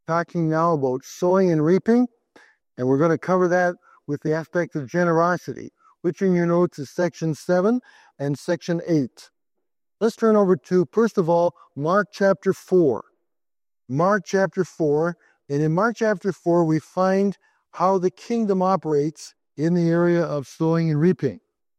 talking now about sowing and reaping, and we're going to cover that with the aspect of generosity, which in your notes is section 7 and section 8. Let's turn over to, first of all, Mark chapter 4. Mark chapter 4, and in Mark chapter 4, we find how the kingdom operates in the area of sowing and reaping.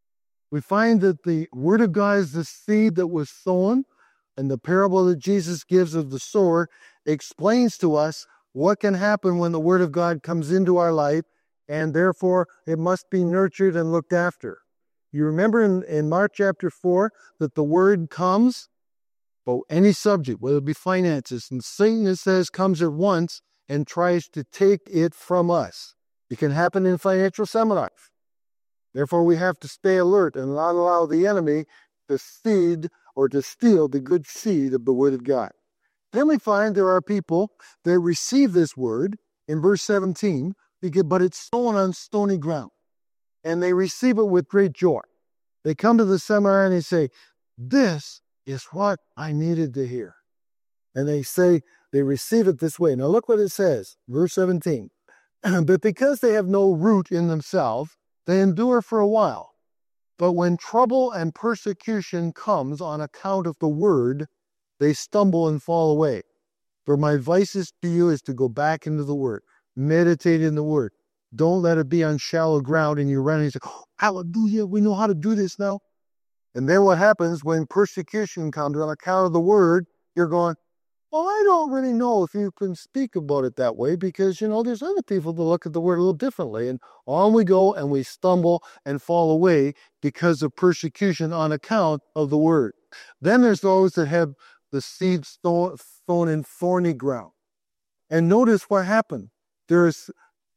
We find that the Word of God is the seed that was sown, and the parable that Jesus gives of the sower explains to us what can happen when the Word of God comes into our life, and therefore it must be nurtured and looked after. You remember in Mark chapter 4 that the Word comes about any subject, whether it be finances, and Satan, it says, comes at once and tries to take it from us. It can happen in financial seminars. Therefore, we have to stay alert and not allow the enemy to seed or to steal the good seed of the Word of God. Then we find there are people that receive this Word in verse 17, but it's sown on stony ground. And they receive it with great joy. They come to the seminar and they say, this is what I needed to hear. And they say, they receive it this way. Now look what it says, verse 17. But because they have no root in themselves, they endure for a while. But when trouble and persecution comes on account of the word, they stumble and fall away. For my advice to you is to go back into the word. Meditate in the word. Don't let it be on shallow ground and you run and you say, oh, hallelujah, we know how to do this now. And then what happens when persecution comes on account of the word, you're going, well, I don't really know if you can speak about it that way because, there's other people that look at the word a little differently. And on we go and we stumble and fall away because of persecution on account of the word. Then there's those that have the seed sown in thorny ground. And notice what happened. There's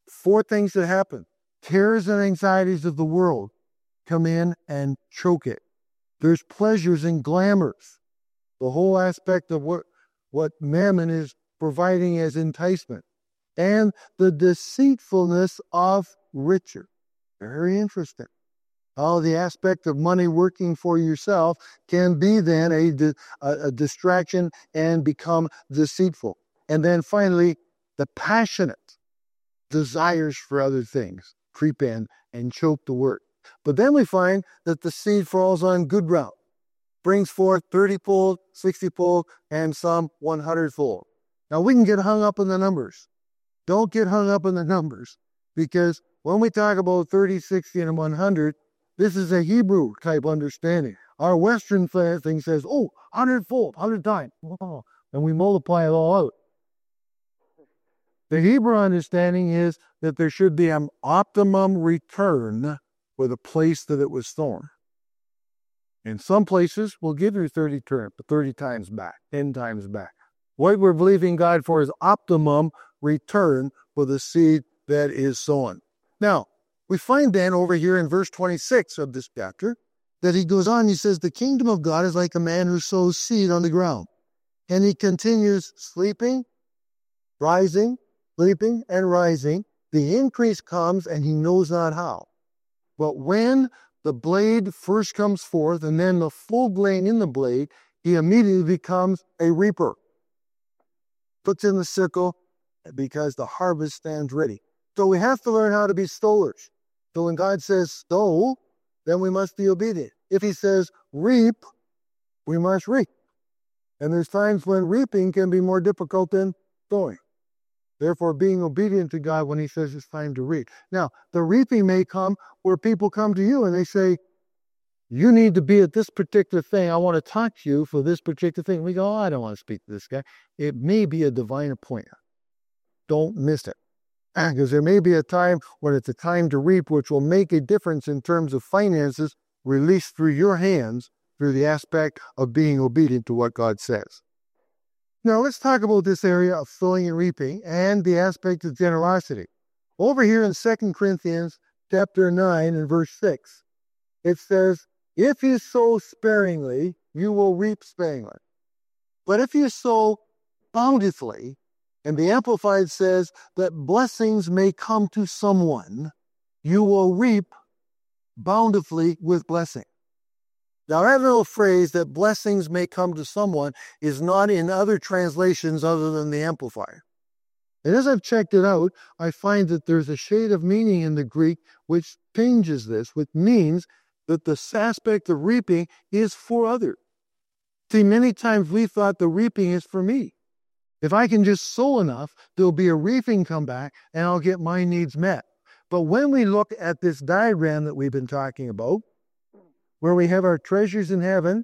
4 things that happen. Cares and anxieties of the world come in and choke it. There's pleasures and glamours. The whole aspect of what mammon is providing as enticement. And the deceitfulness of riches. Very interesting. How the aspect of money working for yourself can be then a distraction and become deceitful. And then finally, the passionate desires for other things creep in and choke the word. But then we find that the seed falls on good ground, brings forth 30-fold, 60-fold, and some 100-fold. Now we can get hung up in the numbers. Don't get hung up in the numbers, because when we talk about 30, 60, and 100, this is a Hebrew type understanding. Our Western thing says, 100-fold, 100 times, and we multiply it all out. The Hebrew understanding is that there should be an optimum return for the place that it was sown. In some places, we'll give you 30 times back, 10 times back. What we're believing God for is optimum return for the seed that is sown. Now, we find then over here in verse 26 of this chapter that he goes on, he says, the kingdom of God is like a man who sows seed on the ground. And he continues sleeping, rising, sleeping, and rising. The increase comes and he knows not how. But when the blade first comes forth and then the full grain in the blade, he immediately becomes a reaper. Puts in the sickle because the harvest stands ready. So we have to learn how to be sowers. So when God says sow, then we must be obedient. If he says reap, we must reap. And there's times when reaping can be more difficult than sowing. Therefore, being obedient to God when he says it's time to reap. Now, the reaping may come where people come to you and they say, you need to be at this particular thing. I want to talk to you for this particular thing. We go, I don't want to speak to this guy. It may be a divine appointment. Don't miss it. Because there may be a time when it's a time to reap, which will make a difference in terms of finances released through your hands through the aspect of being obedient to what God says. Now, let's talk about this area of sowing and reaping and the aspect of generosity. Over here in 2 Corinthians chapter 9 and verse 6, it says, if you sow sparingly, you will reap sparingly. But if you sow bountifully, and the Amplified says that blessings may come to someone, you will reap bountifully with blessing. Now, that little phrase that blessings may come to someone is not in other translations other than the Amplifier. And as I've checked it out, I find that there's a shade of meaning in the Greek which changes this, which means that the aspect of reaping is for others. See, many times we thought the reaping is for me. If I can just sow enough, there'll be a reaping come back and I'll get my needs met. But when we look at this diagram that we've been talking about, where we have our treasures in heaven,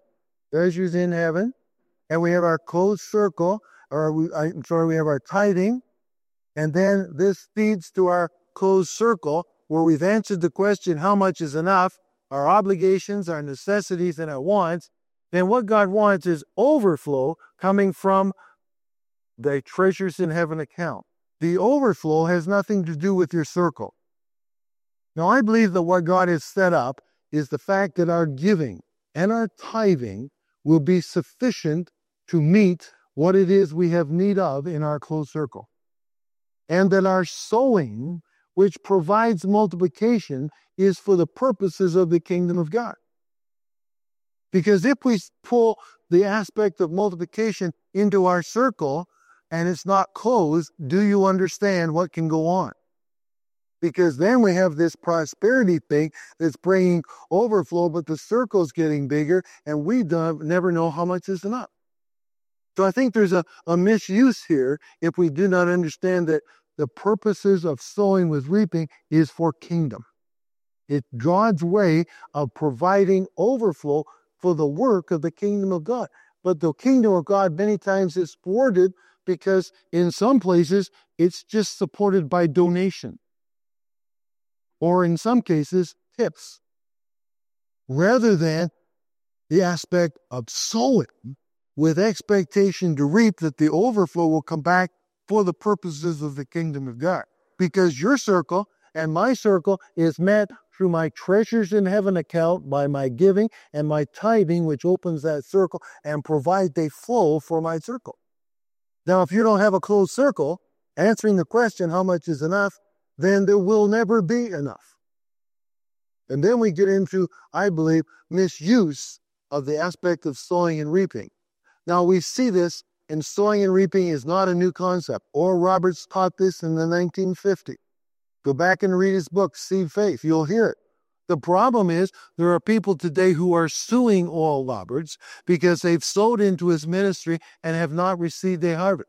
and we have our closed circle, we have our tithing, and then this feeds to our closed circle, where we've answered the question, how much is enough, our obligations, our necessities, and our wants. Then what God wants is overflow coming from the treasures in heaven account. The overflow has nothing to do with your circle. Now, I believe that what God has set up is the fact that our giving and our tithing will be sufficient to meet what it is we have need of in our closed circle. And that our sowing, which provides multiplication, is for the purposes of the kingdom of God. Because if we pull the aspect of multiplication into our circle and it's not closed, do you understand what can go on? Because then we have this prosperity thing that's bringing overflow, but the circle's getting bigger and we never know how much is enough. So I think there's a misuse here if we do not understand that the purposes of sowing with reaping is for kingdom. It's God's way of providing overflow for the work of the kingdom of God. But the kingdom of God many times is thwarted because in some places it's just supported by donation. Or in some cases, tips. Rather than the aspect of sowing with expectation to reap, that the overflow will come back for the purposes of the kingdom of God. Because your circle and my circle is met through my treasures in heaven account by my giving and my tithing, which opens that circle and provides a flow for my circle. Now, if you don't have a closed circle, answering the question, how much is enough, then there will never be enough. And then we get into, I believe, misuse of the aspect of sowing and reaping. Now, we see this, and sowing and reaping is not a new concept. Oral Roberts taught this in the 1950s. Go back and read his book, Seed Faith. You'll hear it. The problem is there are people today who are suing Oral Roberts because they've sowed into his ministry and have not received a harvest.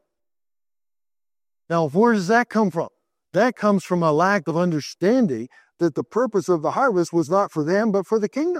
Now, where does that come from? That comes from a lack of understanding that the purpose of the harvest was not for them, but for the kingdom.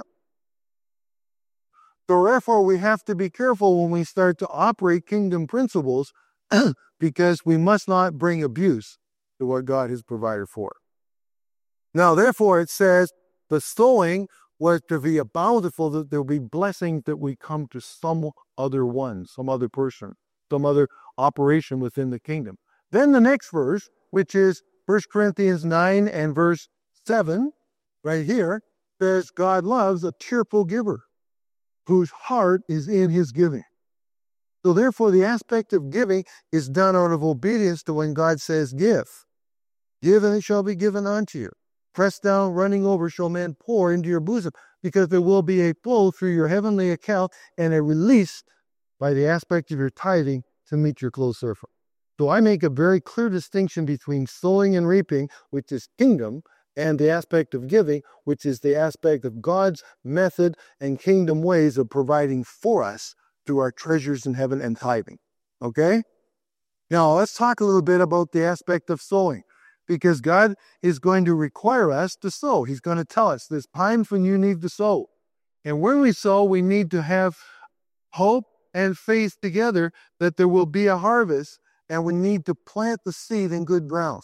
So therefore, we have to be careful when we start to operate kingdom principles because we must not bring abuse to what God has provided for. Now, therefore, it says the sowing was to be a bountiful, that there will be blessings that we come to some other one, some other person, some other operation within the kingdom. Then the next verse, which is 1 Corinthians 9 and verse 7, right here, says God loves a cheerful giver whose heart is in his giving. So therefore, the aspect of giving is done out of obedience to when God says give. Give and it shall be given unto you. Pressed down, running over, shall men pour into your bosom, because there will be a flow through your heavenly account and a release by the aspect of your tithing to meet your closed circle. So I make a very clear distinction between sowing and reaping, which is kingdom, and the aspect of giving, which is the aspect of God's method and kingdom ways of providing for us through our treasures in heaven and tithing. Okay? Now, let's talk a little bit about the aspect of sowing, because God is going to require us to sow. He's going to tell us there's times when you need to sow. And when we sow, we need to have hope and faith together that there will be a harvest, and we need to plant the seed in good ground.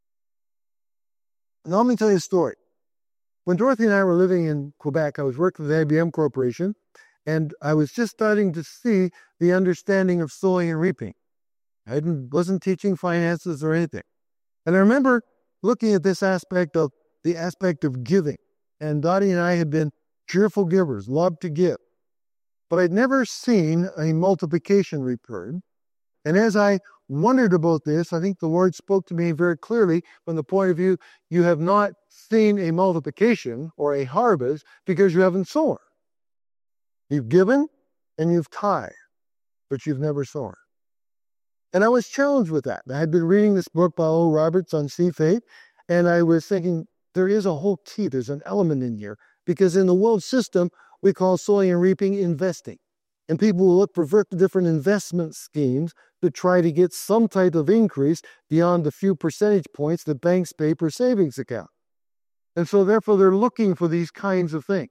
Now, let me tell you a story. When Dorothy and I were living in Quebec, I was working with the IBM Corporation, and I was just starting to see the understanding of sowing and reaping. I wasn't teaching finances or anything. And I remember looking at this aspect of giving. And Dottie and I had been cheerful givers, loved to give. But I'd never seen a multiplication return. And as I wondered about this, I think the Lord spoke to me very clearly from the point of view, you have not seen a multiplication or a harvest because you haven't sown. You've given and you've tithed, but you've never sown. And I was challenged with that. I had been reading this book by Oral Roberts on sea faith, and I was thinking, there is a whole key, there's an element in here. Because in the world system, we call sowing and reaping investing. And people will look for different investment schemes to try to get some type of increase beyond the few percentage points that banks pay per savings account. And so therefore they're looking for these kinds of things.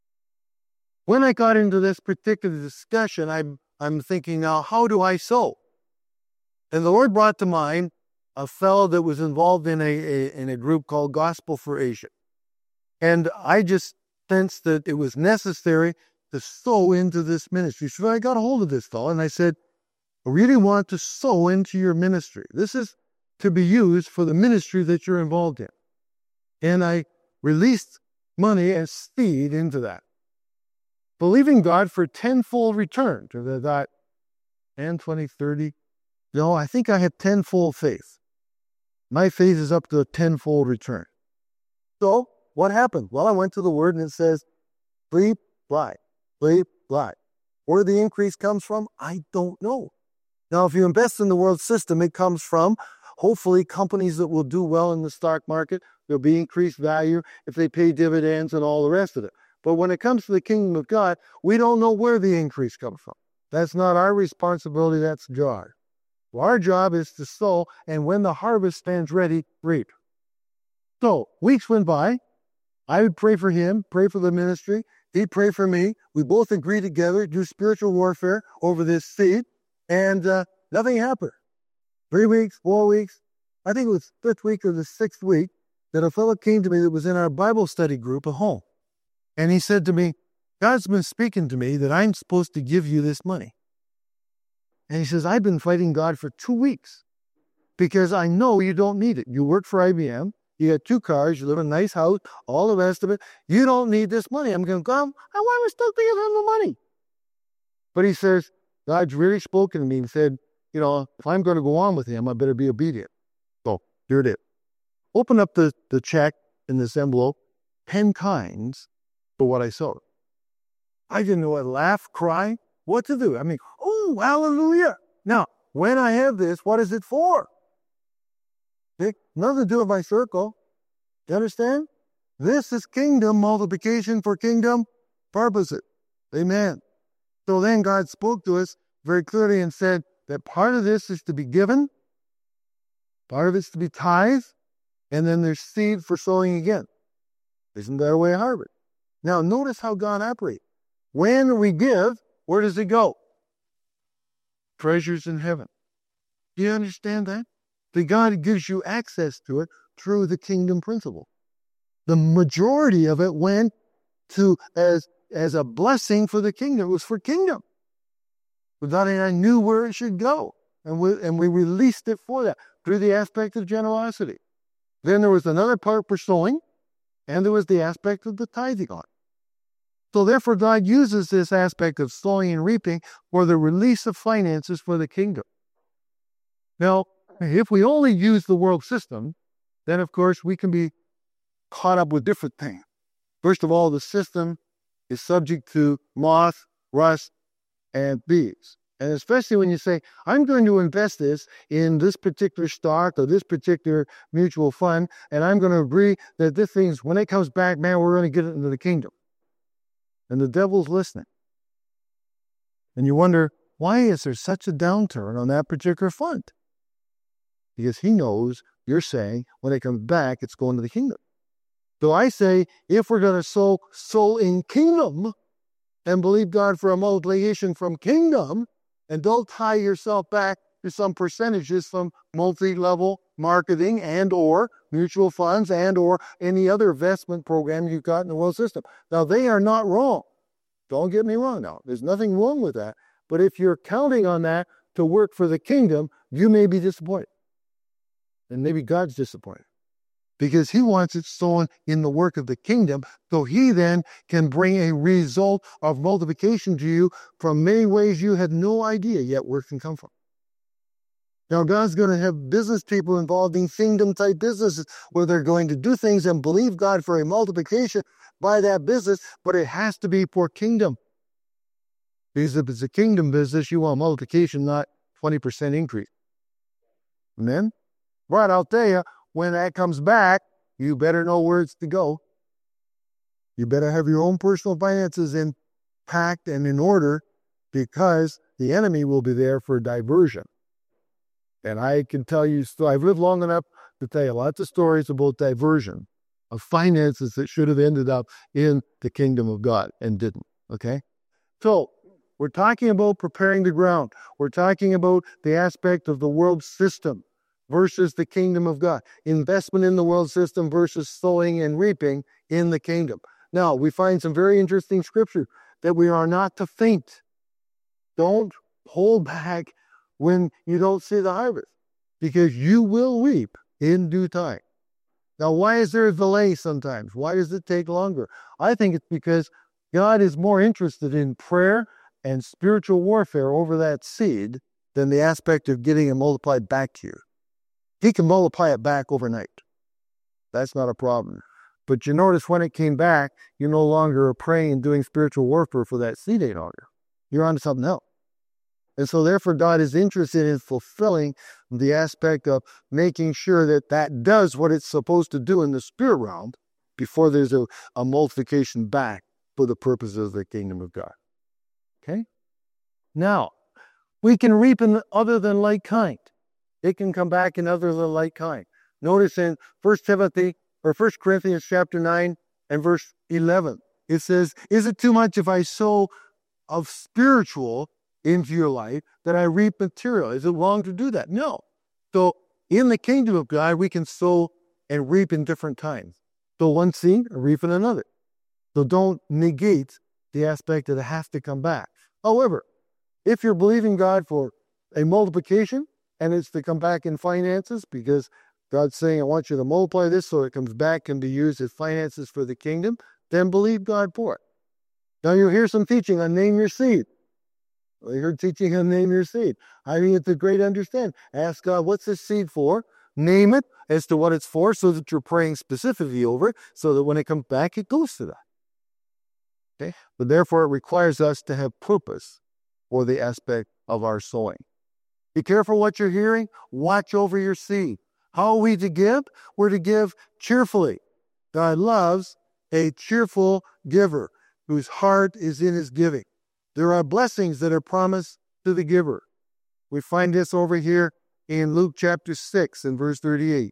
When I got into this particular discussion, I'm thinking now, how do I sow? And the Lord brought to mind a fellow that was involved in a group called Gospel for Asia. And I just sensed that it was necessary to sow into this ministry. So I got a hold of this fellow and I said, I really want to sow into your ministry. This is to be used for the ministry that you're involved in. And I released money as seed into that, believing God for tenfold return to that 10, 20, 30. No, I think I had tenfold faith. My faith is up to a tenfold return. So what happened? Well, I went to the Word and it says, bleep, lie, bleep, lie. Where the increase comes from, I don't know. Now, if you invest in the world system, it comes from hopefully companies that will do well in the stock market. There'll be increased value if they pay dividends and all the rest of it. But when it comes to the kingdom of God, we don't know where the increase comes from. That's not our responsibility, that's God. Well, our job is to sow, and when the harvest stands ready, reap. So, weeks went by. I would pray for him, pray for the ministry. He'd pray for me. We both agree together, do spiritual warfare over this seed, and nothing happened. 3 weeks, 4 weeks, I think it was 5th week or the 6th week, that a fellow came to me that was in our Bible study group at home. And he said to me, God's been speaking to me that I'm supposed to give you this money. And he says, I've been fighting God for 2 weeks because I know you don't need it. You work for IBM. You got 2 cars. You live in a nice house, all the rest of it. You don't need this money. I'm going, God, I want to still give him the money. But he says, God's really spoken to me and said, you know, if I'm going to go on with him, I better be obedient. So here it is. Open up the check in this envelope, 10 kinds for what I sowed. I didn't know what to laugh, cry, what to do. I mean, oh, hallelujah. Now, when I have this, what is it for? Nothing to do with my circle. You understand? This is kingdom multiplication for kingdom purposes. Amen. So then God spoke to us very clearly and said that part of this is to be given, part of it's to be tithed, and then there's seed for sowing again. Isn't that a way of harvest? Now, notice how God operates. When we give, where does it go? Treasures in heaven. Do you understand that? That God gives you access to it through the kingdom principle. The majority of it went to as a blessing for the kingdom. It was for kingdom. But God and I knew where it should go. And we released it for that through the aspect of generosity. Then there was another part for sowing, and there was the aspect of the tithing on it. So therefore, God uses this aspect of sowing and reaping for the release of finances for the kingdom. Now, if we only use the world system, then of course we can be caught up with different things. First of all, the system is subject to moth, rust, and bees. And especially when you say, I'm going to invest this in this particular stock or this particular mutual fund, and I'm going to agree that this thing's, when it comes back, man, we're going to get it into the kingdom. And the devil's listening. And you wonder, why is there such a downturn on that particular fund? Because he knows you're saying when it comes back, it's going to the kingdom. So I say, if we're going to sow in kingdom and believe God for a multiplication from kingdom, and don't tie yourself back to some percentages from multi-level marketing and or mutual funds and or any other investment program you've got in the world system. Now, they are not wrong. Don't get me wrong now. There's nothing wrong with that. But if you're counting on that to work for the kingdom, you may be disappointed. And maybe God's disappointed. Because he wants it sown in the work of the kingdom, so he then can bring a result of multiplication to you from many ways you had no idea yet where it can come from. Now, God's going to have business people involved in kingdom-type businesses where they're going to do things and believe God for a multiplication by that business, but it has to be for kingdom. Because if it's a kingdom business, you want multiplication, not 20% increase. Amen? But I'll tell you, when that comes back, you better know where it's to go. You better have your own personal finances packed and in order, because the enemy will be there for diversion. And I can tell you, I've lived long enough to tell you lots of stories about diversion of finances that should have ended up in the kingdom of God and didn't. Okay? So, we're talking about preparing the ground. We're talking about the aspect of the world system versus the kingdom of God. Investment in the world system versus sowing and reaping in the kingdom. Now, we find some very interesting scripture that we are not to faint. Don't hold back when you don't see the harvest, because you will reap in due time. Now, why is there a delay sometimes? Why does it take longer? I think it's because God is more interested in prayer and spiritual warfare over that seed than the aspect of getting it multiplied back to you. He can multiply it back overnight. That's not a problem. But you notice when it came back, you no longer are praying and doing spiritual warfare for that seed any longer. You're on to something else. And so therefore God is interested in fulfilling the aspect of making sure that that does what it's supposed to do in the spirit realm before there's a multiplication back for the purposes of the kingdom of God. Okay? Now, we can reap in other than like kind. It can come back in other than like kind. Notice in 1 Corinthians chapter 9 and verse 11, it says, is it too much if I sow of spiritual into your life that I reap material? Is it wrong to do that? No. So in the kingdom of God, we can sow and reap in different times. So one seed and reap in another. So don't negate the aspect that it has to come back. However, if you're believing God for a multiplication and it's to come back in finances, because God's saying, I want you to multiply this so it comes back and be used as finances for the kingdom, then believe God for it. Now you'll hear some teaching on name your seed. Well, you heard teaching on name your seed. I mean, it's a great understanding. Ask God, what's this seed for? Name it as to what it's for so that you're praying specifically over it so that when it comes back, it goes to that. Okay? But therefore, it requires us to have purpose for the aspect of our sowing. Be careful what you're hearing. Watch over your seed. How are we to give? We're to give cheerfully. God loves a cheerful giver whose heart is in his giving. There are blessings that are promised to the giver. We find this over here in Luke chapter 6 and verse 38.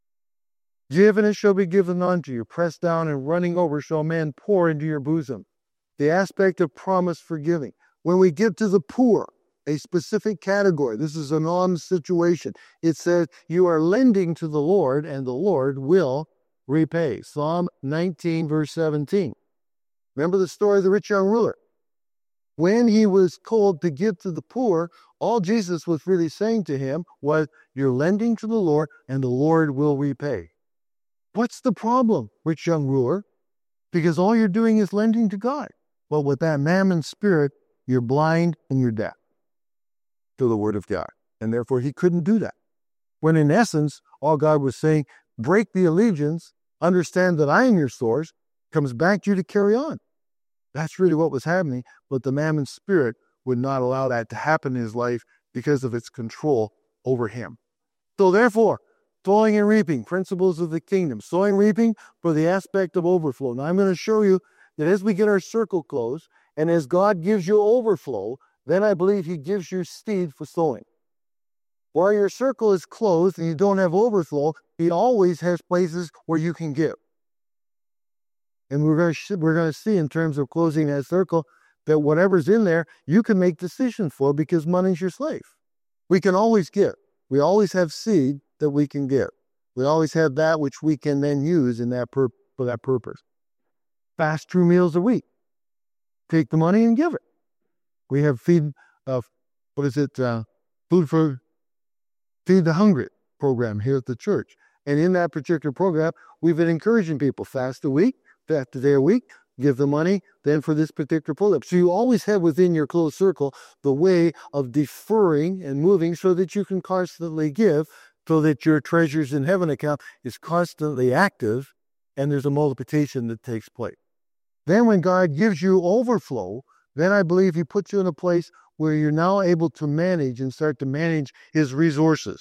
Give and it shall be given unto you. Pressed down and running over shall man pour into your bosom. The aspect of promise for giving. When we give to the poor, a specific category, this is an alms situation. It says you are lending to the Lord and the Lord will repay. Psalm 19 verse 17. Remember the story of the rich young ruler? When he was called to give to the poor, all Jesus was really saying to him was, you're lending to the Lord and the Lord will repay. What's the problem, rich young ruler? Because all you're doing is lending to God. Well, with that mammon spirit, you're blind and you're deaf to the word of God. And therefore he couldn't do that. When in essence, all God was saying, break the allegiance, understand that I am your source, comes back to you to carry on. That's really what was happening, but the mammon spirit would not allow that to happen in his life because of its control over him. So therefore, sowing and reaping, principles of the kingdom. Sowing and reaping for the aspect of overflow. Now I'm going to show you that as we get our circle closed, and as God gives you overflow, then I believe he gives you seed for sowing. While your circle is closed and you don't have overflow, he always has places where you can give. And we're going to see in terms of closing that circle that whatever's in there, you can make decisions for because money's your slave. We can always give. We always have seed that we can give. We always have that which we can then use in that for that purpose. Fast 2 meals a week. Take the money and give it. We have Feed the Hungry program here at the church. And in that particular program, we've been encouraging people fast a week, fast a day a week, give the money, then for this particular program. So you always have within your closed circle the way of deferring and moving so that you can constantly give, so that your treasures in heaven account is constantly active and there's a multiplication that takes place. Then when God gives you overflow, then I believe he puts you in a place where you're now able to manage and start to manage his resources.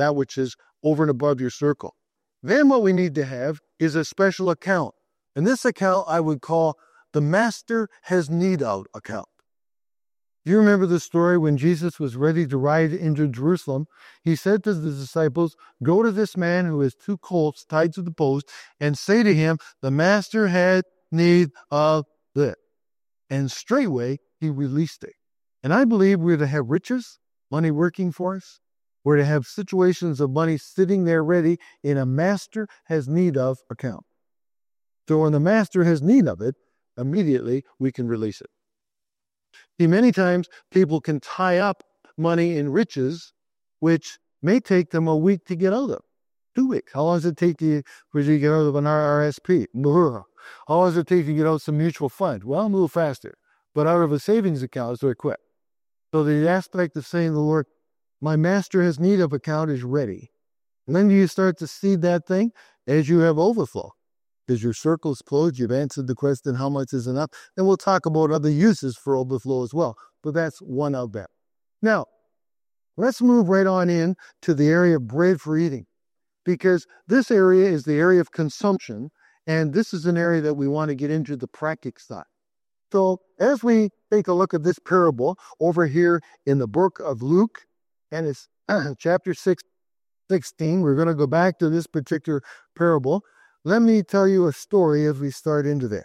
that which is over and above your circle. Then what we need to have is a special account. And this account I would call the master has need of account. Do you remember the story when Jesus was ready to ride into Jerusalem? He said to the disciples, "Go to this man who has 2 colts tied to the post and say to him, the master had need of this." And straightway he released it. And I believe we're to have riches, money working for us. We're to have situations of money sitting there ready in a master has need of account. So when the master has need of it, immediately we can release it. See, many times people can tie up money in riches, which may take them a week to get out of. 2 weeks. How long does it take for you to get out of an RRSP? How long does it take to get out of some mutual fund? Well, a little faster. But out of a savings account, it's very quick. So the aspect of saying to the Lord, my master has need of account is ready. And then you start to seed that thing as you have overflow. Because your circle is closed, you've answered the question, how much is enough? And we'll talk about other uses for overflow as well. But that's one of them. Now, let's move right on in to the area of bread for eating. Because this area is the area of consumption. And this is an area that we want to get into the practical side. So as we take a look at this parable over here in the book of Luke, and it's chapter 16, we're going to go back to this particular parable. Let me tell you a story as we start into there.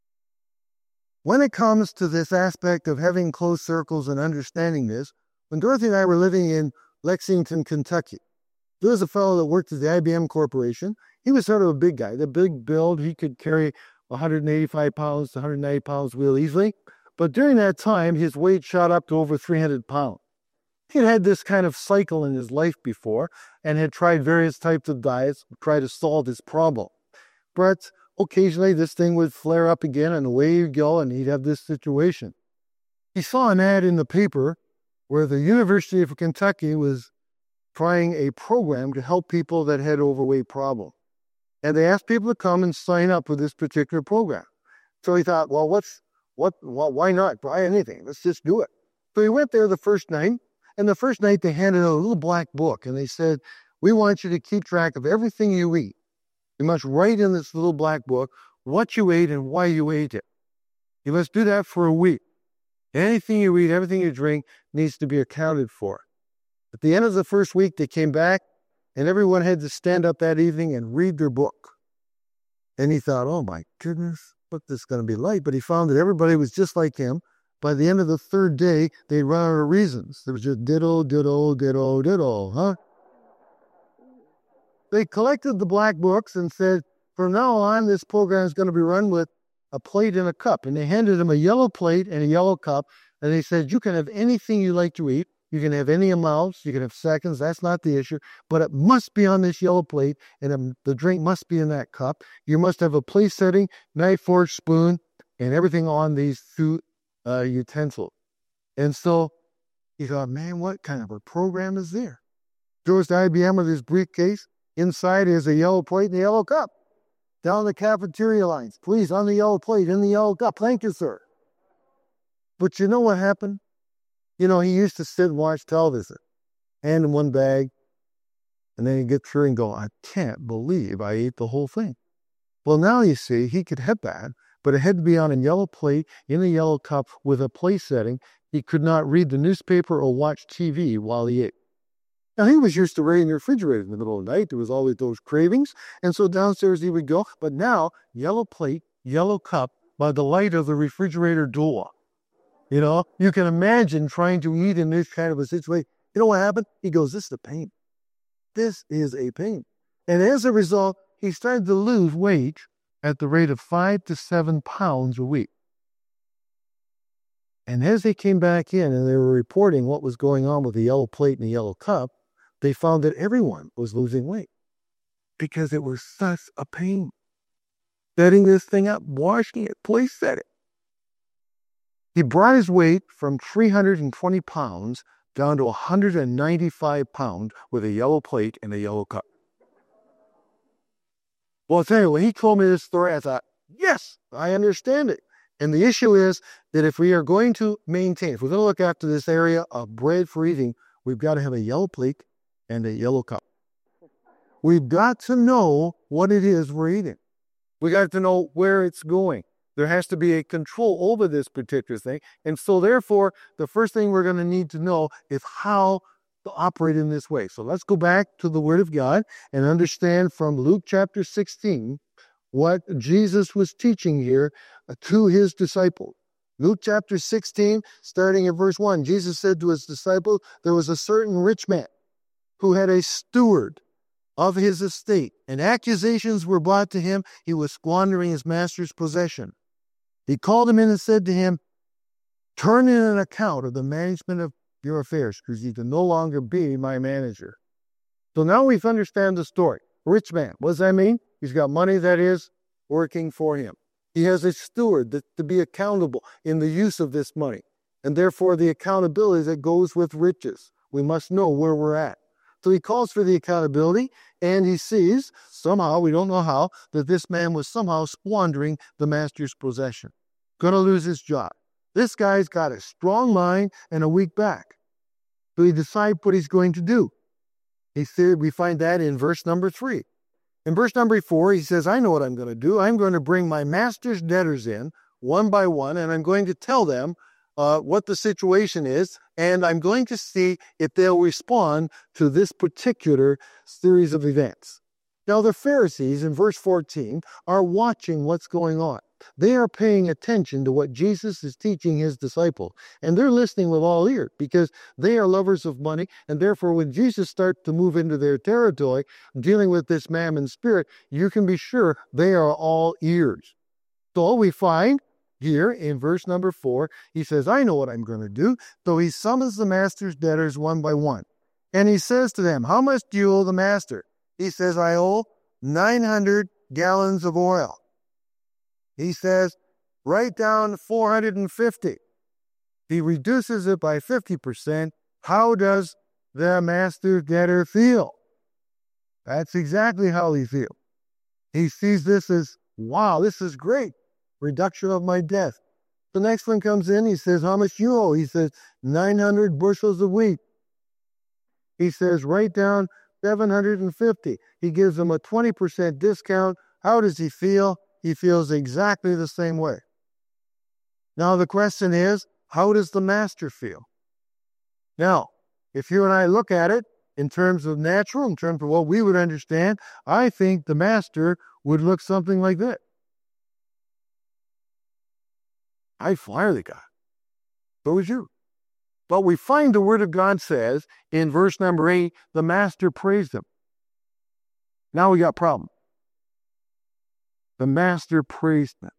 When it comes to this aspect of having closed circles and understanding this, when Dorothy and I were living in Lexington, Kentucky, there was a fellow that worked at the IBM Corporation. He was sort of a big guy, the big build. He could carry 185 pounds to 190 pounds real easily. But during that time, his weight shot up to over 300 pounds. He'd had this kind of cycle in his life before and had tried various types of diets to try to solve his problem. But occasionally this thing would flare up again and away he'd go and he'd have this situation. He saw an ad in the paper where the University of Kentucky was trying a program to help people that had overweight problem. And they asked people to come and sign up for this particular program. So he thought, well, why not try anything? Let's just do it. So he went there the first night, and the first night they handed out a little black book, and they said, we want you to keep track of everything you eat. You must write in this little black book what you ate and why you ate it. You must do that for a week. Anything you eat, everything you drink needs to be accounted for. At the end of the first week, they came back, and everyone had to stand up that evening and read their book. And he thought, oh my goodness, what's this going to be like? But he found that everybody was just like him. By the end of the third day, they'd run out of reasons. There was just ditto, ditto, ditto, ditto, huh? They collected the black books and said, from now on, this program is going to be run with a plate and a cup. And they handed him a yellow plate and a yellow cup. And they said, you can have anything you like to eat. You can have any amounts. You can have seconds. That's not the issue. But it must be on this yellow plate. And the drink must be in that cup. You must have a place setting, knife, fork, spoon, and everything on these two utensils. And so he thought, man, what kind of a program is there? Goes to IBM with his briefcase. Inside is a yellow plate and a yellow cup. Down the cafeteria lines. Please, on the yellow plate, in the yellow cup. Thank you, sir. But you know what happened? You know, he used to sit and watch television. Hand in one bag. And then he'd get through and go, I can't believe I ate the whole thing. Well, now you see, he could have that, but it had to be on a yellow plate, in a yellow cup, with a place setting. He could not read the newspaper or watch TV while he ate. Now, he was used to reading the refrigerator in the middle of the night. There was always those cravings. And so downstairs he would go. But now, yellow plate, yellow cup, by the light of the refrigerator door. You know, you can imagine trying to eat in this kind of a situation. You know what happened? He goes, this is a pain. This is a pain. And as a result, he started to lose weight at the rate of 5 to 7 pounds a week. And as they came back in and they were reporting what was going on with the yellow plate and the yellow cup, they found that everyone was losing weight because it was such a pain. Setting this thing up, washing it, place set it. He brought his weight from 320 pounds down to 195 pounds with a yellow plate and a yellow cup. Well, I'll tell you, when he told me this story, I thought, yes, I understand it. And the issue is that if we are going to maintain, if we're going to look after this area of bread for eating, we've got to have a yellow plate and a yellow cup. We've got to know what it is we're eating. We got to know where it's going. There has to be a control over this particular thing. And so therefore, the first thing we're going to need to know is how to operate in this way. So let's go back to the Word of God and understand from Luke chapter 16 what Jesus was teaching here to his disciples. Luke chapter 16, starting at verse 1, Jesus said to his disciples, there was a certain rich man who had a steward of his estate, and accusations were brought to him. He was squandering his master's possession. He called him in and said to him, turn in an account of the management of your affairs, because you can no longer be my manager. So now we understand the story. Rich man, what does that mean? He's got money that is working for him. He has a steward to be accountable in the use of this money, and therefore the accountability that goes with riches. We must know where we're at. So he calls for the accountability, and he sees, somehow, we don't know how, that this man was somehow squandering the master's possession. Going to lose his job. This guy's got a strong mind and a weak back. So he decides what he's going to do. He said, we find that in verse number 3. In verse number 4, he says, I know what I'm going to do. I'm going to bring my master's debtors in, one by one, and I'm going to tell them what the situation is, and I'm going to see if they'll respond to this particular series of events. Now, the Pharisees, in verse 14, are watching what's going on. They are paying attention to what Jesus is teaching his disciples, and they're listening with all ears because they are lovers of money, and therefore when Jesus starts to move into their territory, dealing with this mammon spirit, you can be sure they are all ears. So we find here in verse number 4, he says, I know what I'm going to do. So he summons the master's debtors one by one, and he says to them, how much do you owe the master? He says, I owe 900 gallons of oil. He says, write down 450. He reduces it by 50%. How does the master debtor feel? That's exactly how he feels. He sees this as, wow, this is great. Reduction of my debt. The next one comes in. He says, how much you owe? He says, 900 bushels of wheat. He says, write down 750. He gives them a 20% discount. How does he feel? He feels exactly the same way. Now the question is, how does the master feel? Now, if you and I look at it in terms of natural, in terms of what we would understand, I think the master would look something like this. I fire the guy. So would you. But we find the Word of God says in verse number 8, the master praised him. Now we got a problem. The master praised him.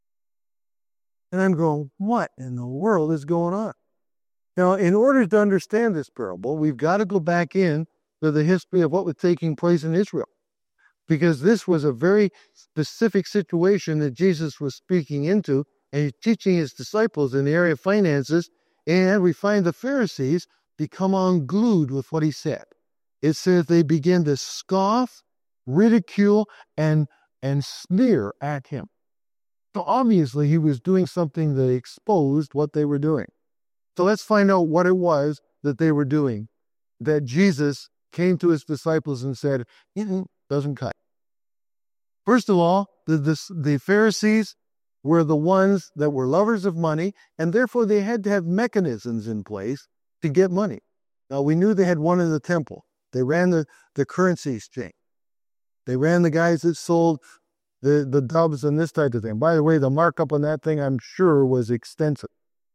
And I'm going, what in the world is going on? Now, in order to understand this parable, we've got to go back in to the history of what was taking place in Israel. Because this was a very specific situation that Jesus was speaking into, and he's teaching his disciples in the area of finances, and we find the Pharisees become unglued with what he said. It says they begin to scoff, ridicule, and sneer at him. So obviously he was doing something that exposed what they were doing. So let's find out what it was that they were doing, that Jesus came to his disciples and said, doesn't cut. First of all, the Pharisees were the ones that were lovers of money, and therefore they had to have mechanisms in place to get money. Now, we knew they had one in the temple. They ran the currency exchange. They ran the guys that sold the doves and this type of thing. By the way, the markup on that thing, I'm sure, was extensive.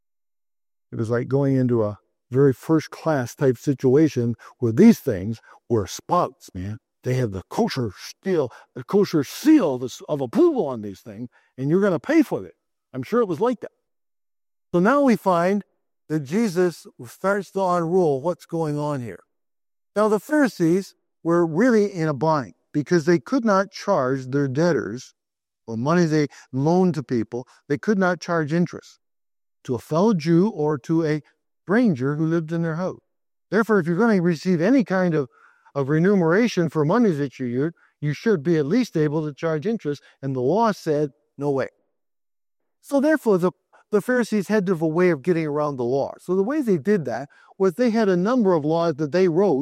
It was like going into a very first-class type situation where these things were spots, man. They have the kosher seal of approval on these things, and you're going to pay for it. I'm sure it was like that. So now we find that Jesus starts to unroll what's going on here. Now, the Pharisees were really in a bind because they could not charge their debtors, or money they loaned to people, they could not charge interest to a fellow Jew or to a stranger who lived in their house. Therefore, if you're going to receive any kind of remuneration for money that you use, you should be at least able to charge interest, and the law said, no way. So therefore, the Pharisees had to have a way of getting around the law. So the way they did that was they had a number of laws that they wrote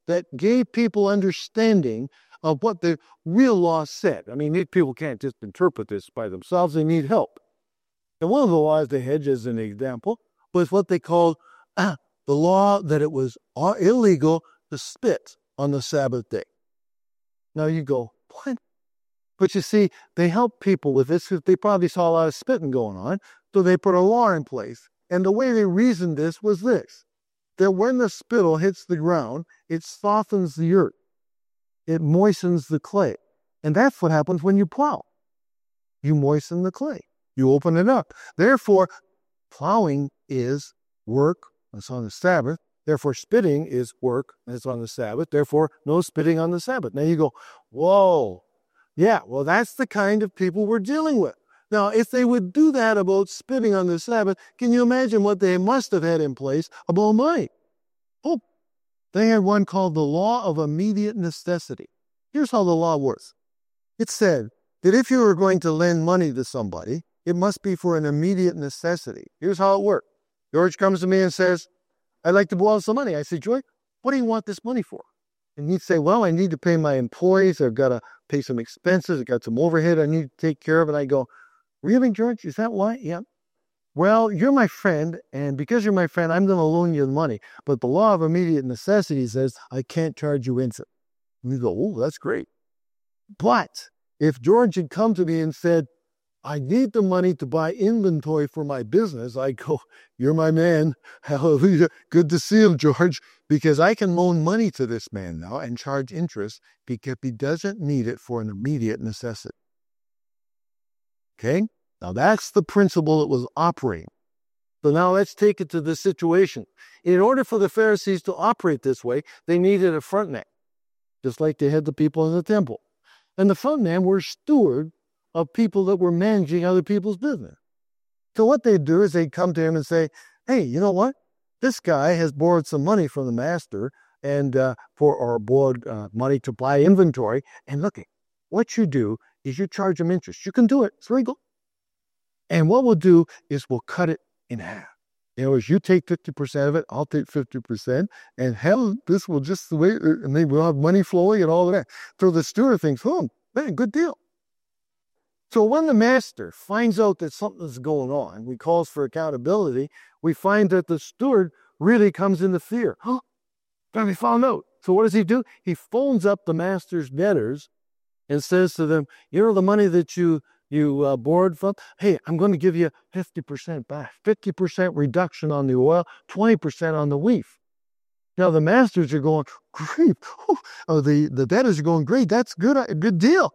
that gave people understanding of what the real law said. I mean, these people can't just interpret this by themselves. They need help. And one of the laws they had, as an example, was what they called the law that it was illegal to spit on the Sabbath day. Now you go, what? But you see, they helped people with this because they probably saw a lot of spitting going on, so they put a law in place. And the way they reasoned this was this, that when the spittle hits the ground, it softens the earth. It moistens the clay. And that's what happens when you plow. You moisten the clay. You open it up. Therefore, plowing is work. It's on the Sabbath. Therefore, spitting is work. It's on the Sabbath. Therefore, no spitting on the Sabbath. Now you go, whoa. Yeah, well, that's the kind of people we're dealing with. Now, if they would do that about spitting on the Sabbath, can you imagine what they must have had in place about money? Oh, they had one called the law of immediate necessity. Here's how the law works. It said that if you were going to lend money to somebody, it must be for an immediate necessity. Here's how it worked. George comes to me and says, I'd like to borrow some money. I say, George, what do you want this money for? And he'd say, well, I need to pay my employees. I've got to pay some expenses. I've got some overhead I need to take care of. And I go, really, George? Is that why? Yeah. Well, you're my friend, and because you're my friend, I'm going to loan you the money. But the law of immediate necessity says I can't charge you interest. And you go, oh, that's great. But if George had come to me and said, I need the money to buy inventory for my business, I go, you're my man. Hallelujah. Good to see him, George, because I can loan money to this man now and charge interest because he doesn't need it for an immediate necessity. Okay? Now that's the principle that was operating. So now let's take it to this situation. In order for the Pharisees to operate this way, they needed a front man, just like they had the people in the temple. And the front man were steward of people that were managing other people's business. So what they'd do is they'd come to him and say, hey, you know what? This guy has borrowed some money from the master and borrowed money to buy inventory. And look, what you do is you charge him interest. You can do it. It's legal. And what we'll do is we'll cut it in half. In other words, you take 50% of it, I'll take 50%, and hell, this will just the way, and then we'll have money flowing and all of that. So the steward thinks, oh, man, good deal. So when the master finds out that something's going on, he calls for accountability, we find that the steward really comes into fear. Huh? We found out. So what does he do? He phones up the master's debtors and says to them, you know the money that you borrowed from? Hey, I'm going to give you 50% back, 50% reduction on the oil, 20% on the wheat. Now the masters are going, great. Oh, the debtors are going, great, that's good, a good deal.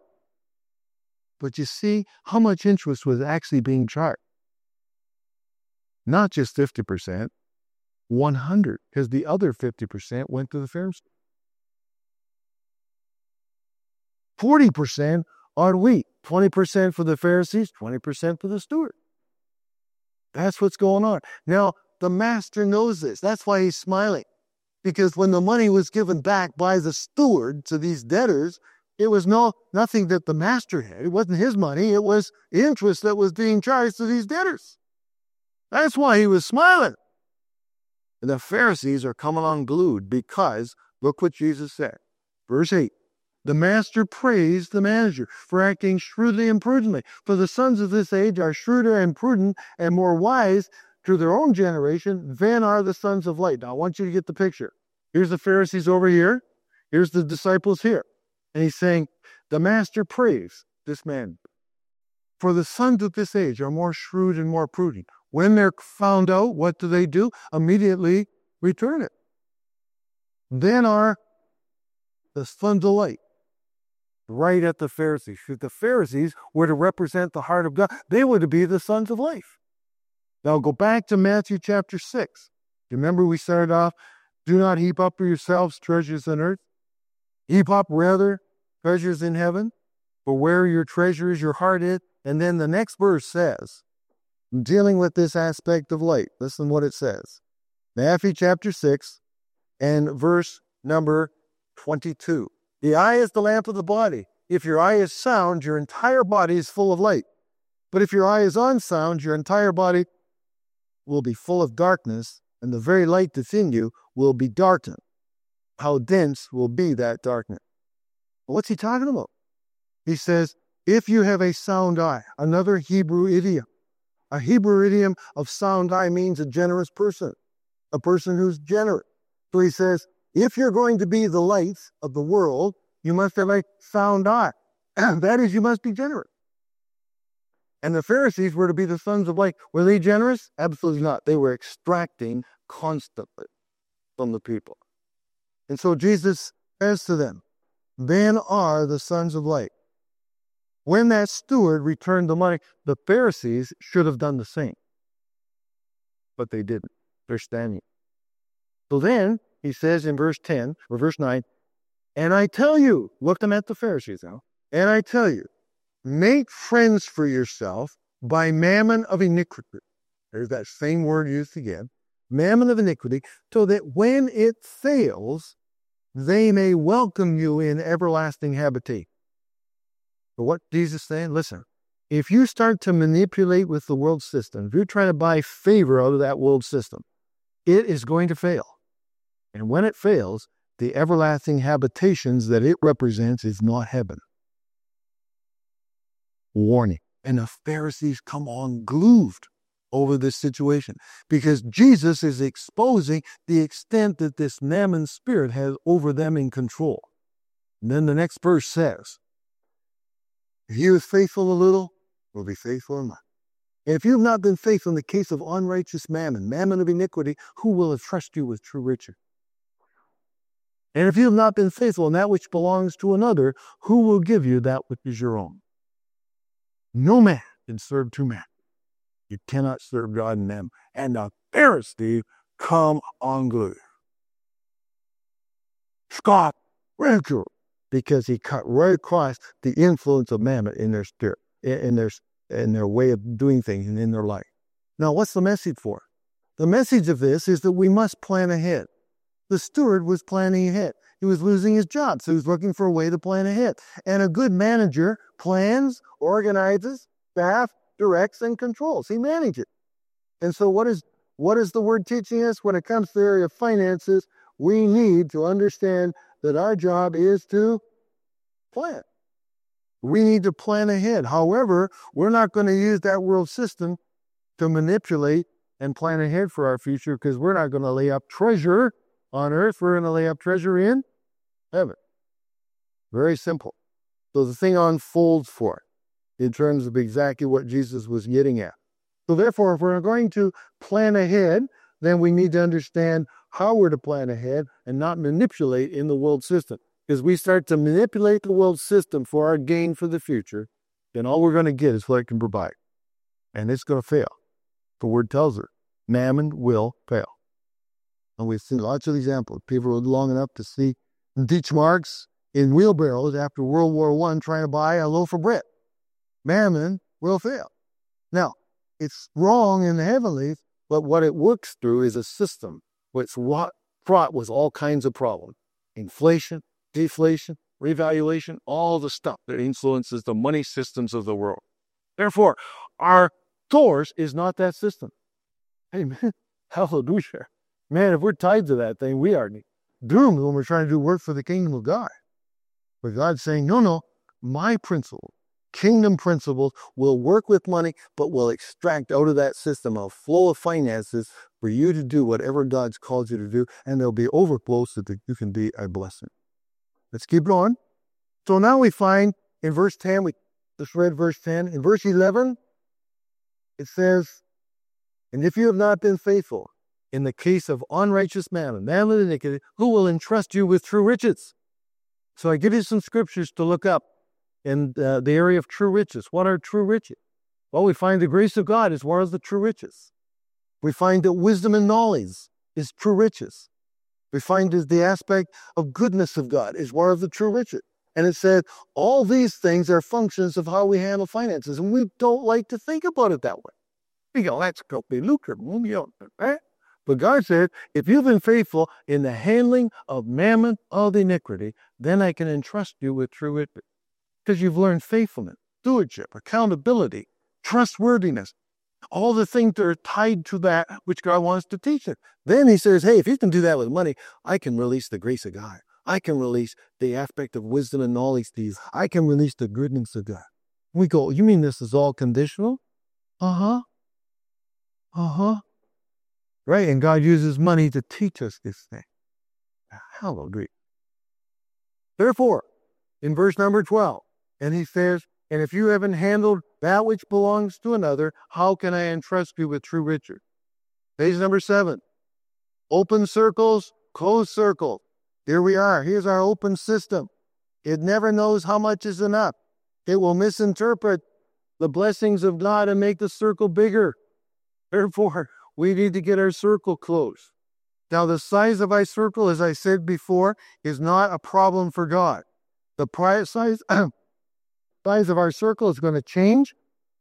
But you see how much interest was actually being charged. Not just 50%, 100, because the other 50% went to the Pharisees. 40% on wheat, 20% for the Pharisees, 20% for the steward. That's what's going on. Now, the master knows this. That's why he's smiling. Because when the money was given back by the steward to these debtors, it was nothing that the master had. It wasn't his money. It was interest that was being charged to these debtors. That's why he was smiling. And the Pharisees are coming unglued because, look what Jesus said. Verse 8. The master praised the manager for acting shrewdly and prudently. For the sons of this age are shrewder and prudent and more wise to their own generation than are the sons of light. Now, I want you to get the picture. Here's the Pharisees over here. Here's the disciples here. And he's saying, the master praised this man. For the sons of this age are more shrewd and more prudent. When they're found out, what do? Immediately return it. Then are the sons of light. Right at the Pharisees. If the Pharisees were to represent the heart of God, they were to be the sons of life. Now go back to Matthew chapter 6. Remember we started off, do not heap up for yourselves treasures on earth. Heap up rather treasures in heaven. For where your treasure is, your heart is. And then the next verse says, dealing with this aspect of light, listen what it says. Matthew chapter 6 and verse number 22. The eye is the lamp of the body. If your eye is sound, your entire body is full of light. But if your eye is unsound, your entire body will be full of darkness, and the very light that's in you will be darkened. how dense will be that darkness. What's he talking about? He says, if you have a sound eye, another Hebrew idiom. A Hebrew idiom of sound eye means a generous person, a person who's generous. So he says, if you're going to be the light of the world, you must have a sound eye. That is, you must be generous. And the Pharisees were to be the sons of light. Were they generous? Absolutely not. They were extracting constantly from the people. And so Jesus says to them, then are the sons of light. When that steward returned the money, the Pharisees should have done the same. But they didn't. They're standing. So then, he says in verse 10, or verse 9, and I tell you, look them at the Pharisees now, and I tell you, make friends for yourself by mammon of iniquity. There's that same word used again. Mammon of iniquity, so that when it fails, they may welcome you in everlasting habitation. But what Jesus is saying, listen, if you start to manipulate with the world system, if you're trying to buy favor out of that world system, it is going to fail. And when it fails, the everlasting habitations that it represents is not heaven. Warning. And the Pharisees come unglued over this situation because Jesus is exposing the extent that this mammon spirit has over them in control. And then the next verse says, if he was faithful a little, will be faithful in much. And if you have not been faithful in the case of unrighteous mammon, mammon of iniquity, who will entrust you with true riches? And if you have not been faithful in that which belongs to another, who will give you that which is your own? No man can serve two masters. You cannot serve God and them. And the Pharisees come unglued. Scoff, ridicule, because he cut right across the influence of mammon in their spirit, in their way of doing things and in their life. Now, what's the message for? The message of this is that we must plan ahead. The steward was planning ahead. He was losing his job, so he was looking for a way to plan ahead. And a good manager plans, organizes, staff, directs, and controls. He manages. And so what is the word teaching us? When it comes to the area of finances, we need to understand that our job is to plan. We need to plan ahead. However, we're not going to use that world system to manipulate and plan ahead for our future because we're not going to lay up treasure on earth. We're going to lay up treasure in heaven. Very simple. So the thing unfolds for it in terms of exactly what Jesus was getting at. So therefore, if we're going to plan ahead, then we need to understand how we're to plan ahead and not manipulate in the world system. Because we start to manipulate the world system for our gain for the future, then all we're going to get is what it can provide. And it's going to fail. The word tells us, mammon will fail. And we've seen lots of examples. People were long enough to see ditch marks in wheelbarrows after World War I trying to buy a loaf of bread. Mammon will fail. Now, it's wrong in the heavenlies, but what it works through is a system which fraught with all kinds of problems. Inflation, deflation, revaluation, all the stuff that influences the money systems of the world. Therefore, our source is not that system. Amen. Hallelujah. Man, if we're tied to that thing, we are doomed when we're trying to do work for the kingdom of God. But God's saying, no, my principle, kingdom principles will work with money, but will extract out of that system a flow of finances for you to do whatever God's called you to do, and there'll be overflow so that you can be a blessing. Let's keep going. So now we find in verse 10, we just read verse 10. In verse 11, it says, and if you have not been faithful in the case of unrighteous mammon, mammon of iniquity, who will entrust you with true riches? So I give you some scriptures to look up in the area of true riches. What are true riches? Well, we find the grace of God is one of the true riches. We find that wisdom and knowledge is true riches. We find that the aspect of goodness of God is one of the true riches. And it said, all these things are functions of how we handle finances. And we don't like to think about it that way. We go, let's go be lucrative. Right? But God said, if you've been faithful in the handling of mammon of iniquity, then I can entrust you with true riches. Because you've learned faithfulness, stewardship, accountability, trustworthiness. all the things that are tied to that which God wants to teach us. Then he says, hey, if you can do that with money, I can release the grace of God. I can release the aspect of wisdom and knowledge to you. I can release the goodness of God. We go, you mean this is all conditional? Uh-huh. Uh-huh. Right, and God uses money to teach us this thing. Hallelujah. Therefore, in verse number 12, and he says, and if you haven't handled that which belongs to another, how can I entrust you with true riches? Page number 7. Open circles, closed circles. Here we are. Here's our open system. It never knows how much is enough. It will misinterpret the blessings of God and make the circle bigger. Therefore, we need to get our circle closed. Now, the size of our circle, as I said before, is not a problem for God. The size of our circle is going to change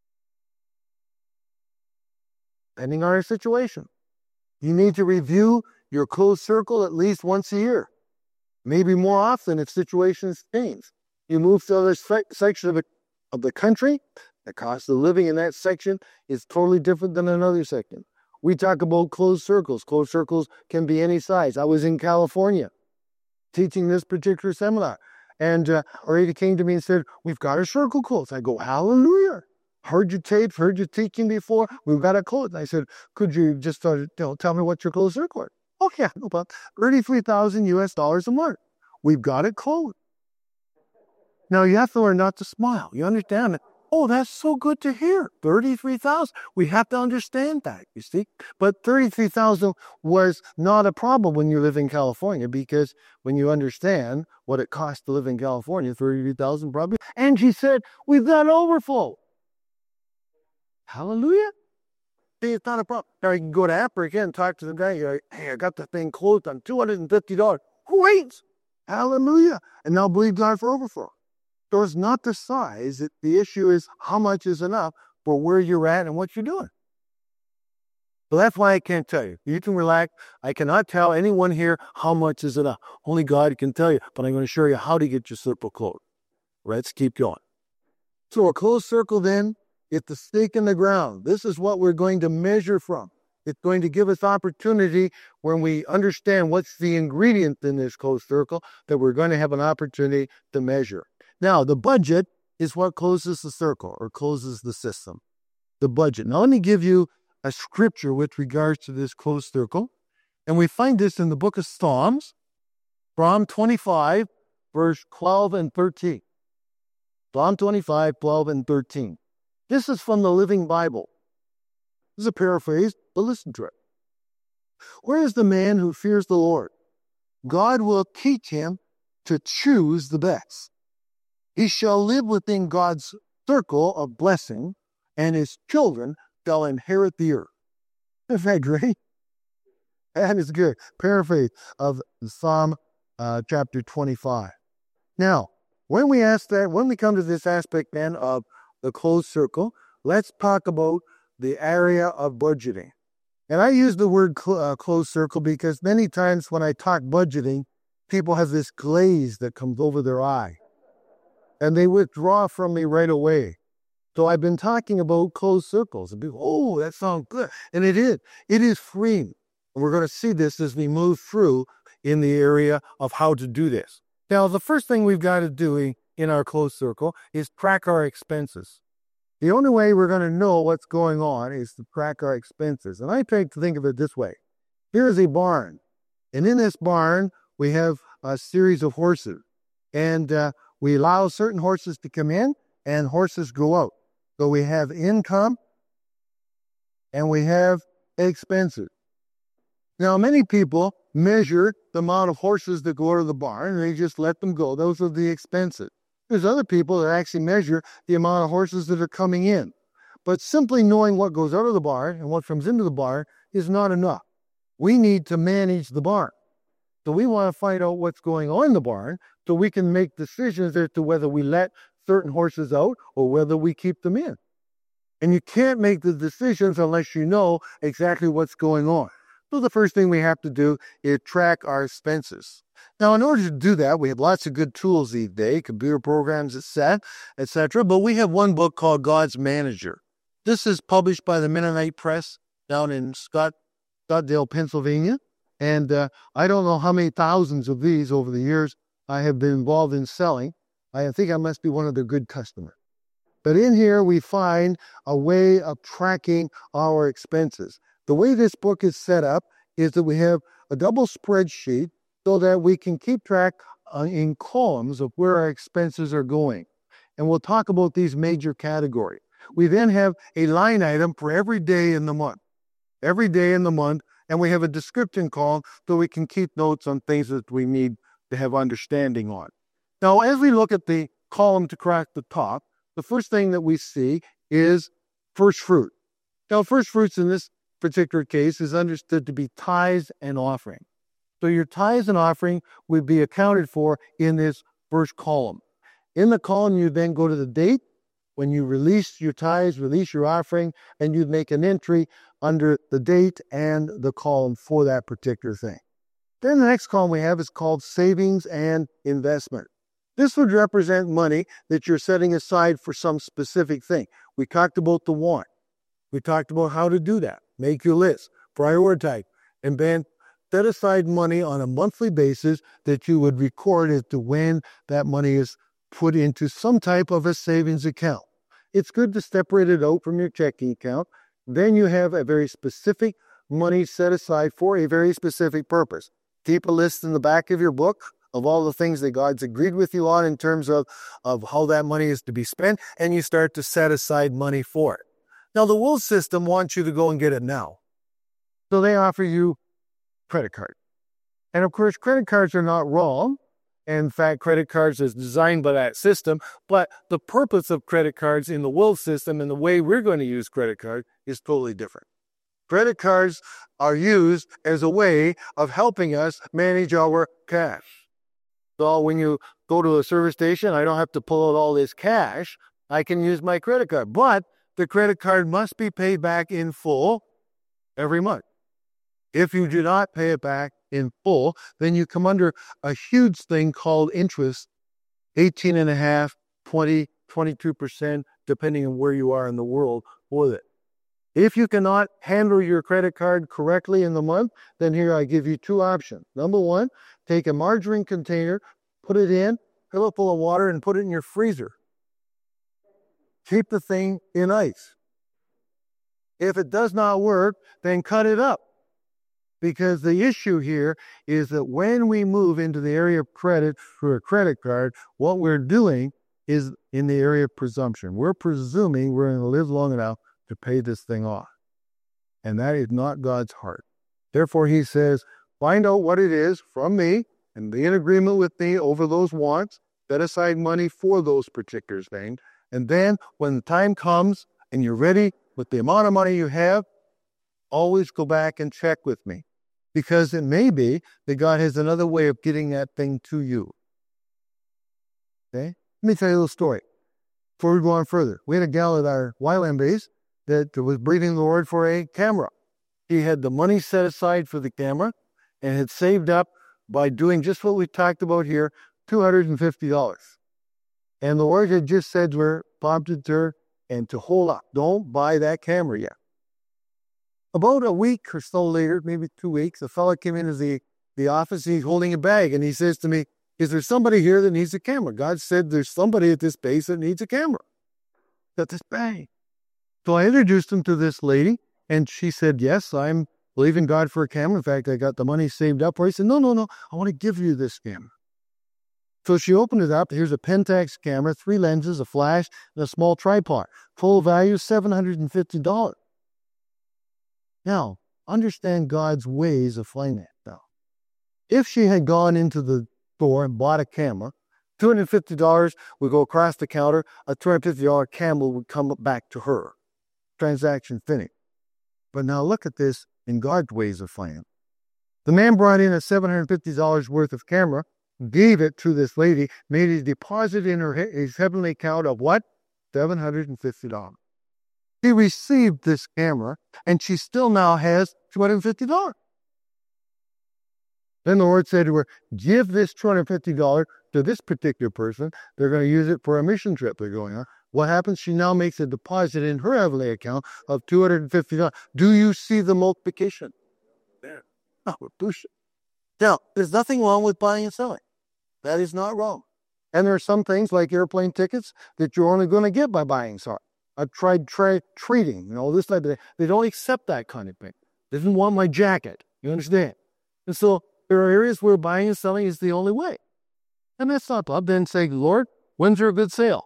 depending on our situation. You need to review your closed circle at least once a year, maybe more often if situations change. You move to another section of the country, the cost of living in that section is totally different than another section. We talk about closed circles. Closed circles can be any size. I was in California teaching this particular seminar, and a lady came to me and said, we've got our circle closed. I go, hallelujah. Heard your tapes, heard your teaching before. We've got it closed. I said, could you just tell me what your closed circle is? Oh, yeah, no problem. $33,000 a month. We've got it closed. Now, you have to learn not to smile. You understand it. Oh, that's so good to hear. 33,000. We have to understand that, you see. But 33,000 was not a problem when you live in California, because when you understand what it costs to live in California, 33,000 probably. And she said, we've got overflow. Hallelujah. See, it's not a problem. Now you can go to Africa and talk to the guy. You're like, hey, I got the thing closed on $250. Great. Hallelujah. And now believe God for overflow. So it's not the size. The issue is how much is enough for where you're at and what you're doing. So that's why I can't tell you. You can relax. I cannot tell anyone here how much is enough. Only God can tell you. But I'm going to show you how to get your circle closed. Let's keep going. So a closed circle then, it's the stake in the ground. This is what we're going to measure from. It's going to give us opportunity when we understand what's the ingredient in this closed circle, that we're going to have an opportunity to measure. Now, the budget is what closes the circle or closes the system. The budget. Now, let me give you a scripture with regards to this closed circle. And we find this in the book of Psalms, Psalm 25, verse 12 and 13. Psalm 25, 12 and 13. This is from the Living Bible. This is a paraphrase, but listen to it. Where is the man who fears the Lord? God will teach him to choose the best. He shall live within God's circle of blessing, and his children shall inherit the earth. Isn't that great? That is good. Paraphrase of Psalm chapter 25. Now, when we come to this aspect then of the closed circle, let's talk about the area of budgeting. And I use the word closed circle because many times when I talk budgeting, people have this glaze that comes over their eye. And they withdraw from me right away. So I've been talking about closed circles. And people, oh, that sounds good. And it is. It is freeing. And we're going to see this as we move through in the area of how to do this. Now, the first thing we've got to do in our closed circle is track our expenses. The only way we're going to know what's going on is to track our expenses. And I try to think of it this way. Here is a barn. And in this barn, we have a series of horses. And we allow certain horses to come in and horses go out. So we have income and we have expenses. Now, many people measure the amount of horses that go out of the barn and they just let them go. Those are the expenses. There's other people that actually measure the amount of horses that are coming in. But simply knowing what goes out of the barn and what comes into the barn is not enough. We need to manage the barn. So we want to find out what's going on in the barn so we can make decisions as to whether we let certain horses out or whether we keep them in. And you can't make the decisions unless you know exactly what's going on. So the first thing we have to do is track our expenses. Now, in order to do that, we have lots of good tools these days, computer programs, etc. But we have one book called God's Manager. This is published by the Mennonite Press down in Scottsdale, Pennsylvania. And I don't know how many thousands of these over the years I have been involved in selling. I think I must be one of their good customers. But in here, we find a way of tracking our expenses. The way this book is set up is that we have a double spreadsheet so that we can keep track in columns of where our expenses are going. And we'll talk about these major categories. We then have a line item for every day in the month. Every day in the month, and we have a description column so we can keep notes on things that we need to have understanding on. Now, as we look at the column to crack the top, the first thing that we see is first fruit. Now, first fruits in this particular case is understood to be tithes and offering. So your tithes and offering would be accounted for in this first column. In the column, you then go to the date when you release your tithes, release your offering, and you'd make an entry under the date and the column for that particular thing. Then the next column we have is called savings and investment. This would represent money that you're setting aside for some specific thing. We talked about the want. We talked about how to do that. Make your list, prioritize, and then set aside money on a monthly basis that you would record as to when that money is put into some type of a savings account. It's good to separate it out from your checking account. Then you have a very specific money set aside for a very specific purpose. Keep a list in the back of your book of all the things that God's agreed with you on in terms of how that money is to be spent, and you start to set aside money for it. Now, the world system wants you to go and get it now. So they offer you credit card. And of course, credit cards are not wrong. In fact, credit cards is designed by that system, but the purpose of credit cards in the world system and the way we're going to use credit cards is totally different. Credit cards are used as a way of helping us manage our cash. So when you go to a service station, I don't have to pull out all this cash. I can use my credit card, but the credit card must be paid back in full every month. If you do not pay it back in full, then you come under a huge thing called interest, 18.5%, 20%, 22%, depending on where you are in the world with it. If you cannot handle your credit card correctly in the month, then here I give you two options. Number one, take a margarine container, put it in, fill it full of water, and put it in your freezer. Keep the thing in ice. If it does not work, then cut it up. Because the issue here is that when we move into the area of credit for a credit card, what we're doing is in the area of presumption. We're presuming we're going to live long enough to pay this thing off. And that is not God's heart. Therefore, he says, find out what it is from me and be in agreement with me over those wants, set aside money for those particular things. And then when the time comes and you're ready with the amount of money you have, always go back and check with me. Because it may be that God has another way of getting that thing to you. Okay? Let me tell you a little story before we go on further. We had a gal at our YLAM base that was believing the Lord for a camera. She had the money set aside for the camera and had saved up by doing just what we talked about here, $250. And the Lord had just said to her, prompted her, and to hold up. Don't buy that camera yet. About a week or so later, maybe 2 weeks, a fellow came into the office. He's holding a bag, and he says to me, is there somebody here that needs a camera? God said there's somebody at this base that needs a camera. Got this bag. So I introduced him to this lady, and she said, yes, I'm believing God for a camera. In fact, I got the money saved up for it. He said, no, I want to give you this camera. So she opened it up. Here's a Pentax camera, 3 lenses, a flash, and a small tripod. Full value, $750. Now, understand God's ways of finance now. If she had gone into the store and bought a camera, $250 would go across the counter, a $250 camera would come back to her. Transaction finished. But now look at this in God's ways of finance. The man brought in a $750 worth of camera, gave it to this lady, made a deposit in his heavenly account of what? $750. She received this camera, and she still now has $250. Then the Lord said to her, give this $250 to this particular person. They're going to use it for a mission trip they're going on. What happens? She now makes a deposit in her Evely account of $250. Do you see the multiplication? There. Oh, we're pushing. Now, there's nothing wrong with buying and selling. That is not wrong. And there are some things like airplane tickets that you're only going to get by buying and selling. I've tried trading, this type of thing. They don't accept that kind of thing. They didn't want my jacket. You understand? And so there are areas where buying and selling is the only way. And that's not love. Then say, Lord, when's there a good sale?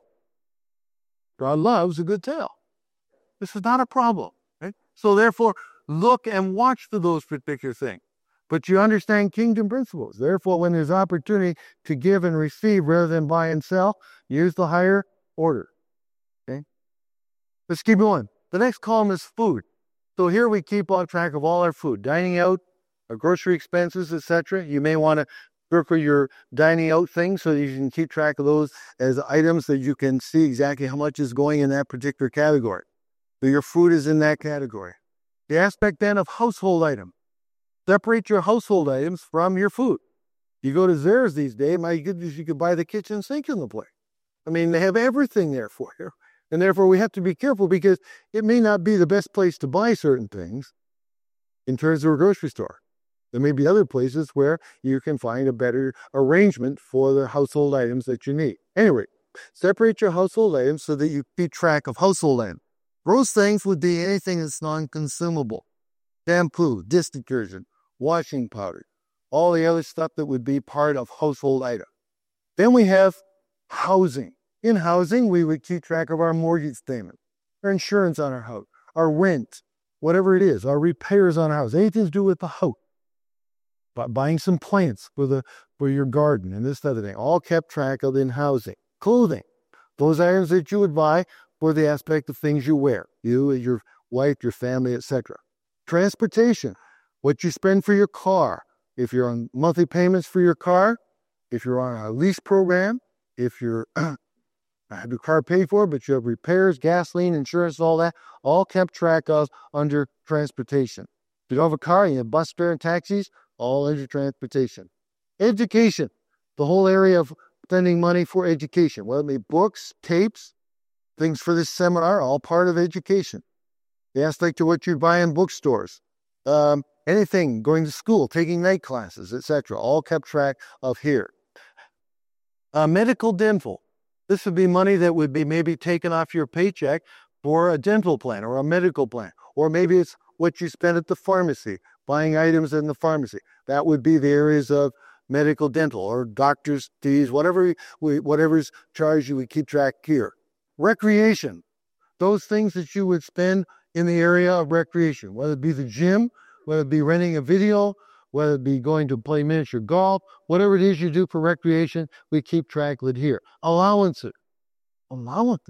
God loves a good sale. This is not a problem. Right? So therefore, look and watch for those particular things. But you understand kingdom principles. Therefore, when there's opportunity to give and receive rather than buy and sell, use the higher order. Okay? Let's keep going. The next column is food. So here we keep on track of all our food. Dining out, our grocery expenses, etc. You may want to circle your dining out things so that you can keep track of those as items that you can see exactly how much is going in that particular category. So your food is in that category. The aspect then of household item. Separate your household items from your food. You go to Zehrs these days, my goodness, you could buy the kitchen sink in the place. I mean, they have everything there for you. And therefore, we have to be careful because it may not be the best place to buy certain things in terms of a grocery store. There may be other places where you can find a better arrangement for the household items that you need. Anyway, separate your household items so that you keep track of household items. Gross things would be anything that's non-consumable. Shampoo, dish detergent, washing powder, all the other stuff that would be part of household items. Then we have housing. In housing, we would keep track of our mortgage payment, our insurance on our house, our rent, whatever it is, our repairs on our house, anything to do with the house. Buying some plants for your garden and this other thing, all kept track of in housing. Clothing, those items that you would buy for the aspect of things you wear, you, your wife, your family, etc. Transportation, what you spend for your car. If you're on monthly payments for your car, if you're on a lease program, if you're have your car paid for, but you have repairs, gasoline, insurance, all that, all kept track of under transportation. If you don't have a car, you have bus fare and taxis, all under transportation. Education, the whole area of spending money for education, whether it be books, tapes, things for this seminar, all part of education. The aspect of what you buy in bookstores, anything, going to school, taking night classes, etc., all kept track of here. Medical dental. This would be money that would be maybe taken off your paycheck for a dental plan or a medical plan. Or maybe it's what you spend at the pharmacy, buying items in the pharmacy. That would be the areas of medical dental or doctor's fees, whatever's charged, you would keep track here. Recreation. Those things that you would spend in the area of recreation, whether it be the gym, whether it be renting a video, whether it be going to play miniature golf, whatever it is you do for recreation, we keep track of it here. Allowances. Allowances.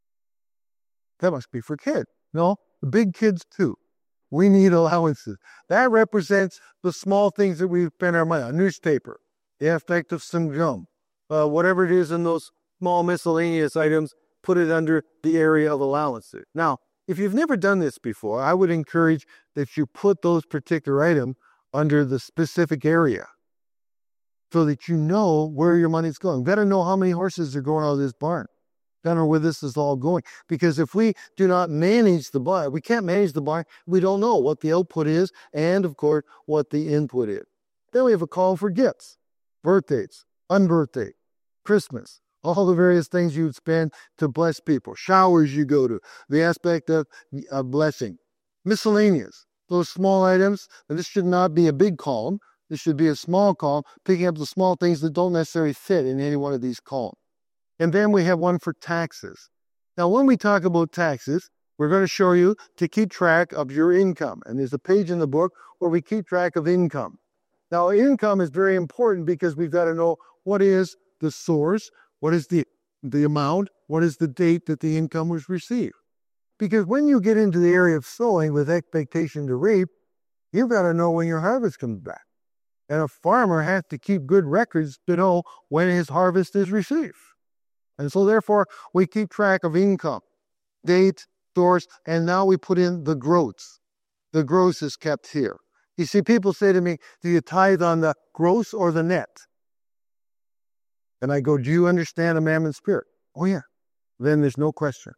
That must be for kids. No, the big kids too. We need allowances. That represents the small things that we spend our money on. Newspaper, the aspect of some gum, whatever it is in those small miscellaneous items, put it under the area of allowances. Now, if you've never done this before, I would encourage that you put those particular items under the specific area so that you know where your money's going. You better know how many horses are going out of this barn. Better know where this is all going. Because if we do not manage the barn, we can't manage the barn, we don't know what the output is and, of course, what the input is. Then we have a call for gifts, birthdays, unbirthday, Christmas, all the various things you would spend to bless people, showers you go to, the aspect of blessing, miscellaneous. Those small items, and this should not be a big column. This should be a small column, picking up the small things that don't necessarily fit in any one of these columns. And then we have one for taxes. Now, when we talk about taxes, we're going to show you to keep track of your income. And there's a page in the book where we keep track of income. Now, income is very important because we've got to know what is the source, what is the amount, what is the date that the income was received. Because when you get into the area of sowing with expectation to reap, you've got to know when your harvest comes back. And a farmer has to keep good records to know when his harvest is received. And so therefore, we keep track of income, date, source, and now we put in the gross. The gross is kept here. You see, people say to me, do you tithe on the gross or the net? And I go, do you understand the mammon spirit? Oh, yeah. then there's no question.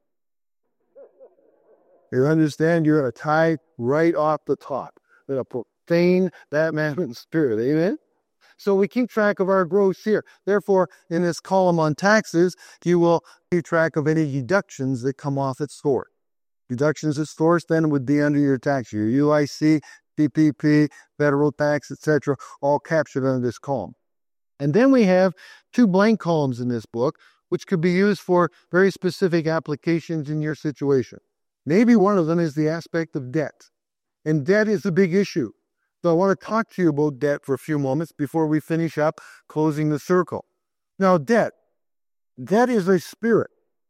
You understand? You're going to tie right off the top. You're going to profane that mammon spirit. Amen? So we keep track of our gross here. Therefore, in this column on taxes, you will keep track of any deductions that come off at source. Deductions at source then would be under your tax year. UIC, PPP, federal tax, etc., all captured under this column. And then we have 2 blank columns in this book, which could be used for very specific applications in your situation. Maybe one of them is the aspect of debt. And debt is a big issue. So I want to talk to you about debt for a few moments before we finish up closing the circle. Now, debt is a spirit.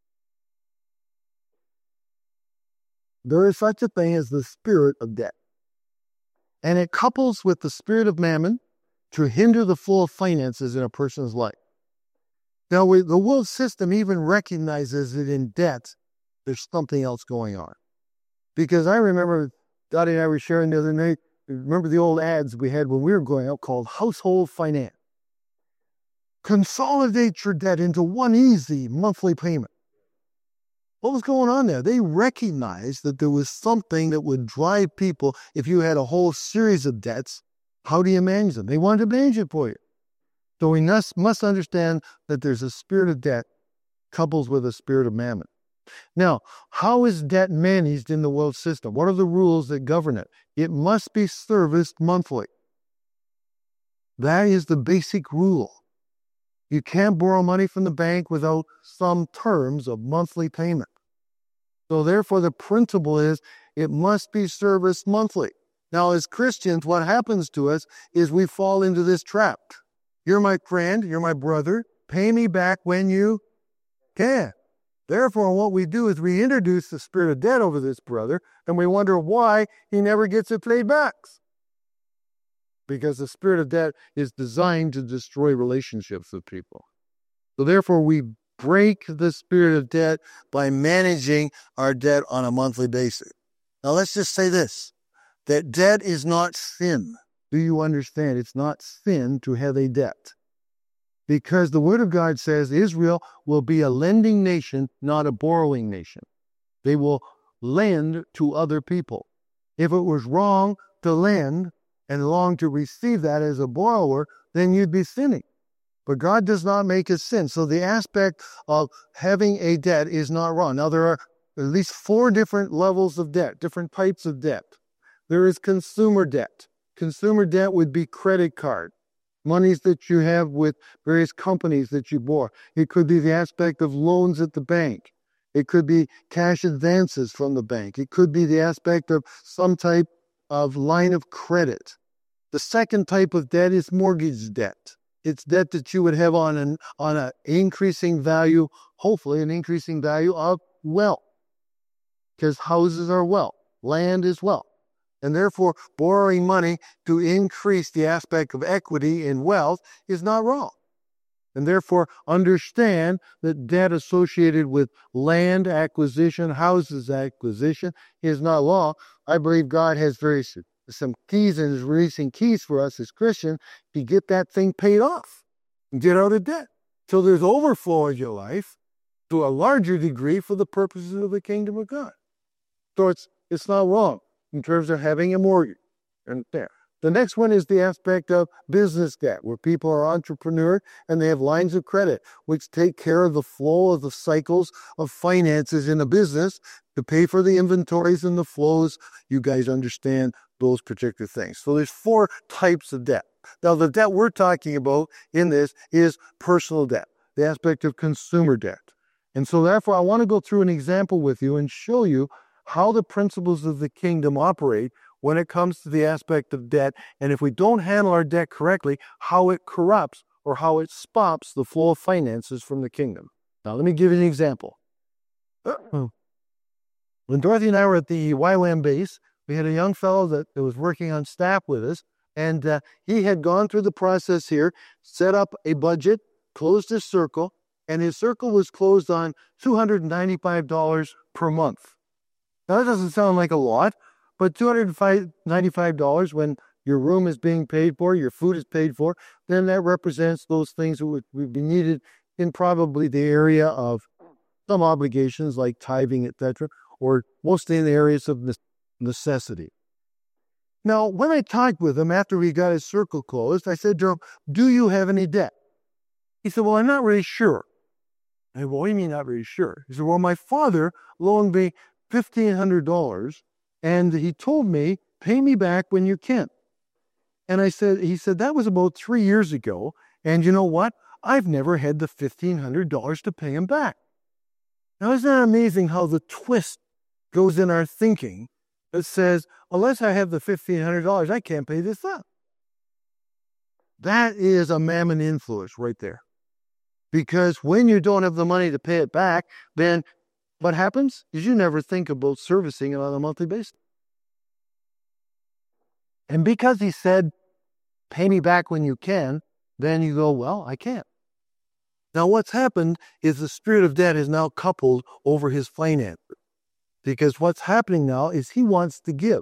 There is such a thing as the spirit of debt. And it couples with the spirit of mammon to hinder the flow of finances in a person's life. Now, the world system even recognizes that in debt, there's something else going on. Because I remember, Dottie and I were sharing the other night, remember the old ads we had when we were growing up called Household Finance. Consolidate your debt into one easy monthly payment. What was going on there? They recognized that there was something that would drive people. If you had a whole series of debts, how do you manage them? They wanted to manage it for you. So we must understand that there's a spirit of debt coupled with a spirit of mammon. Now, how is debt managed in the world system? What are the rules that govern it? It must be serviced monthly. That is the basic rule. You can't borrow money from the bank without some terms of monthly payment. So therefore, the principle is it must be serviced monthly. Now, as Christians, what happens to us is we fall into this trap. You're my friend, you're my brother, pay me back when you can. Therefore, what we do is we introduce the spirit of debt over this brother, and we wonder why he never gets it paid back. Because the spirit of debt is designed to destroy relationships with people. So therefore, we break the spirit of debt by managing our debt on a monthly basis. Now, let's just say this, that debt is not sin. Do you understand? It's not sin to have a debt. Because the Word of God says Israel will be a lending nation, not a borrowing nation. They will lend to other people. If it was wrong to lend and wrong to receive that as a borrower, then you'd be sinning. But God does not make us sin. So the aspect of having a debt is not wrong. Now, there are at least 4 different levels of debt, different types of debt. There is consumer debt. Consumer debt would be credit card. Monies that you have with various companies that you bought. It could be the aspect of loans at the bank. It could be cash advances from the bank. It could be the aspect of some type of line of credit. The second type of debt is mortgage debt. It's debt that you would have on an increasing value, hopefully an increasing value of wealth. Because houses are wealth, land is wealth. And therefore, borrowing money to increase the aspect of equity in wealth is not wrong. And therefore, understand that debt associated with land acquisition, houses acquisition is not law. I believe God has some keys and is releasing keys for us as Christians to get that thing paid off and get out of debt. So there's overflow in your life to a larger degree for the purposes of the kingdom of God. So it's not wrong in terms of having a mortgage. And there. The next one is the aspect of business debt, where people are entrepreneurs and they have lines of credit, which take care of the flow of the cycles of finances in a business to pay for the inventories and the flows. You guys understand those particular things. So there's 4 types of debt. Now, the debt we're talking about in this is personal debt, the aspect of consumer debt. And so therefore, I want to go through an example with you and show you how the principles of the kingdom operate when it comes to the aspect of debt, and if we don't handle our debt correctly, how it corrupts or how it stops the flow of finances from the kingdom. Now, let me give you an example. When Dorothy and I were at the YWAM base, we had a young fellow that was working on staff with us, and he had gone through the process here, set up a budget, closed his circle, and his circle was closed on $295 per month. Now, that doesn't sound like a lot, but $295 when your room is being paid for, your food is paid for, then that represents those things that would be needed in probably the area of some obligations like tithing, etc., or mostly in the areas of necessity. Now, when I talked with him after we got his circle closed, I said to him, "Do you have any debt?" He said, "Well, I'm not really sure." I said, "Well, what do you mean not really sure?" He said, "Well, my father loaned me $1,500, and he told me, pay me back when you can." And he said, "That was about 3 years ago. And you know what? I've never had the $1,500 to pay him back." Now, isn't that amazing how the twist goes in our thinking that says, unless I have the $1,500, I can't pay this up? That is a mammon influence right there. Because when you don't have the money to pay it back, then what happens is you never think about servicing it on a monthly basis. And because he said, pay me back when you can, then you go, well, I can't. Now, what's happened is the spirit of debt is now coupled over his finances. Because what's happening now is he wants to give.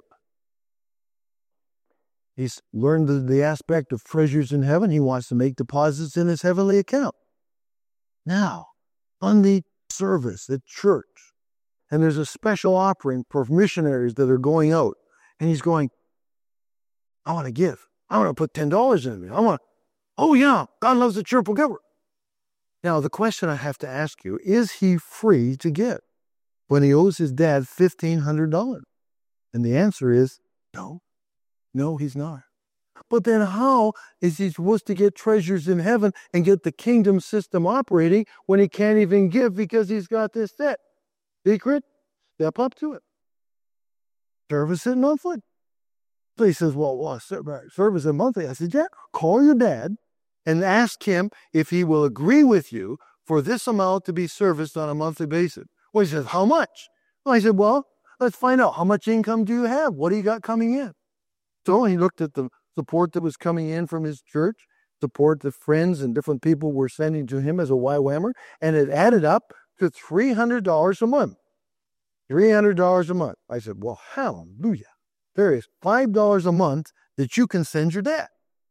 He's learned the aspect of treasures in heaven. He wants to make deposits in his heavenly account. Now, on the service at church, and there's a special offering for missionaries that are going out, and he's going, I want to give. I want to put $10 in it. Oh yeah, God loves a cheerful giver. Now, the question I have to ask you, is he free to give when he owes his dad $1,500? And the answer is no. No, he's not. But then how is he supposed to get treasures in heaven and get the kingdom system operating when he can't even give because he's got this debt? Secret, step up to it. Service it monthly. So he says, well, service it monthly. I said, yeah, call your dad and ask him if he will agree with you for this amount to be serviced on a monthly basis. Well, he says, how much? Well, I said, well, let's find out. How much income do you have? What do you got coming in? So he looked at the support that was coming in from his church, support that friends and different people were sending to him as a YWAMer, and it added up to $300 a month. $300 a month. I said, well, hallelujah. There is $5 a month that you can send your dad.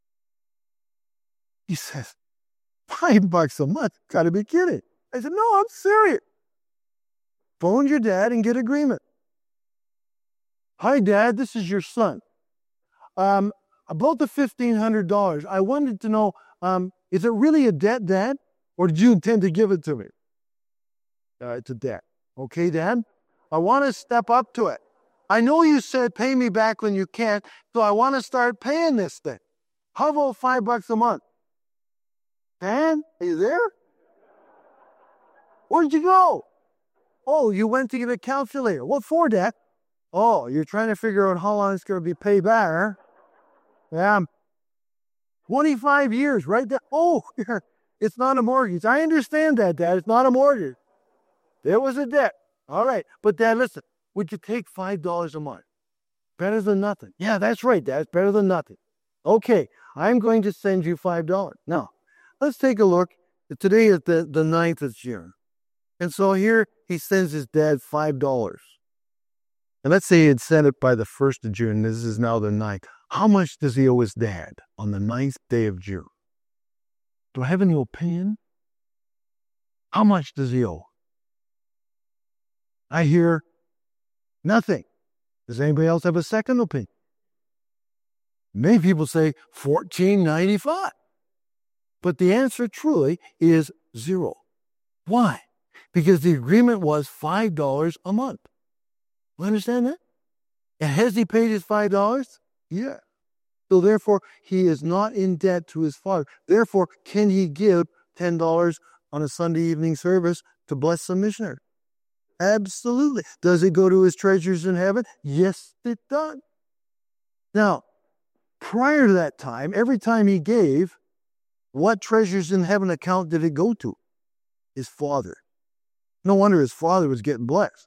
He says, $5 a month? Gotta be kidding. I said, no, I'm serious. Phone your dad and get agreement. Hi, Dad, this is your son. About the $1,500, I wanted to know, is it really a debt, Dad? Or did you intend to give it to me? It's a debt. Okay, Dad? I want to step up to it. I know you said pay me back when you can, so I want to start paying this thing. How about $5 a month? Dad, are you there? Where'd you go? Oh, you went to get a calculator. What for, Dad? Oh, you're trying to figure out how long it's going to be paid back, huh? Yeah. 25 years, right there. Oh, it's not a mortgage. I understand that, Dad. It's not a mortgage. There was a debt. All right. But, Dad, listen, would you take $5 a month? Better than nothing. Yeah, that's right, Dad. It's better than nothing. Okay, I'm going to send you $5. Now, let's take a look. Today is the 9th of June. And so here he sends his dad $5. And let's say he had sent it by the 1st of June. This is now the 9th. How much does he owe his dad on the 9th day of June? Do I have any opinion? How much does he owe? I hear nothing. Does anybody else have a second opinion? Many people say $14.95. But the answer truly is zero. Why? Because the agreement was $5 a month. You understand that? And has he paid his $5? Yeah. So therefore, he is not in debt to his father. Therefore, can he give $10 on a Sunday evening service to bless some missionary? Absolutely. Does it go to his treasures in heaven? Yes, it does. Now, prior to that time, every time he gave, what treasures in heaven account did it go to? His father. No wonder his father was getting blessed.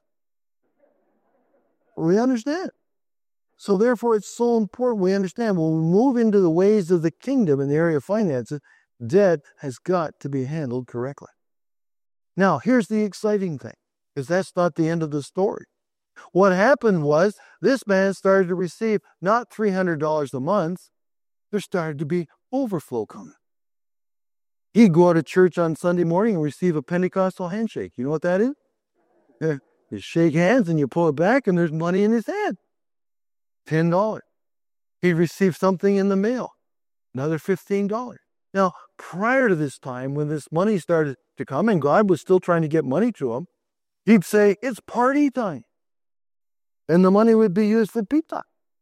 We understand. So therefore, it's so important we understand when we move into the ways of the kingdom in the area of finances, debt has got to be handled correctly. Now, here's the exciting thing, because that's not the end of the story. What happened was this man started to receive not $300 a month. There started to be overflow coming. He'd go to church on Sunday morning and receive a Pentecostal handshake. You know what that is? Yeah. You shake hands and you pull it back and there's money in his hand. $10. He'd receive something in the mail. Another $15. Now, prior to this time, when this money started to come and God was still trying to get money to him, he'd say, it's party time. And the money would be used for pizza.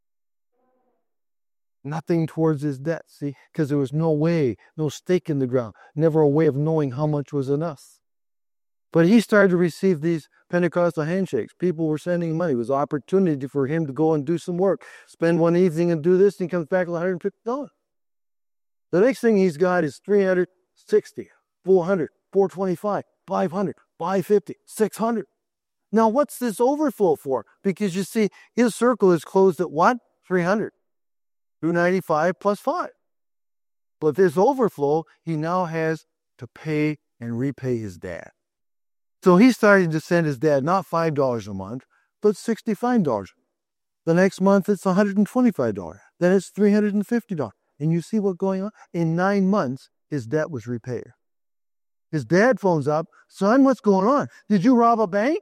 Nothing towards his debt, see? Because there was no way, no stake in the ground, never a way of knowing how much was enough. But he started to receive these Pentecostal handshakes. People were sending money. It was an opportunity for him to go and do some work, spend one evening and do this, and he comes back with $150. The next thing he's got is $360, $400, $425, $500, $550, $600. Now, what's this overflow for? Because you see, his circle is closed at what? $300. $295 plus 5. But this overflow, he now has to pay and repay his dad. So he's starting to send his dad not $5 a month, but $65. The next month, it's $125. Then it's $350. And you see what's going on? In 9 months, his debt was repaid. His dad phones up, son, what's going on? Did you rob a bank?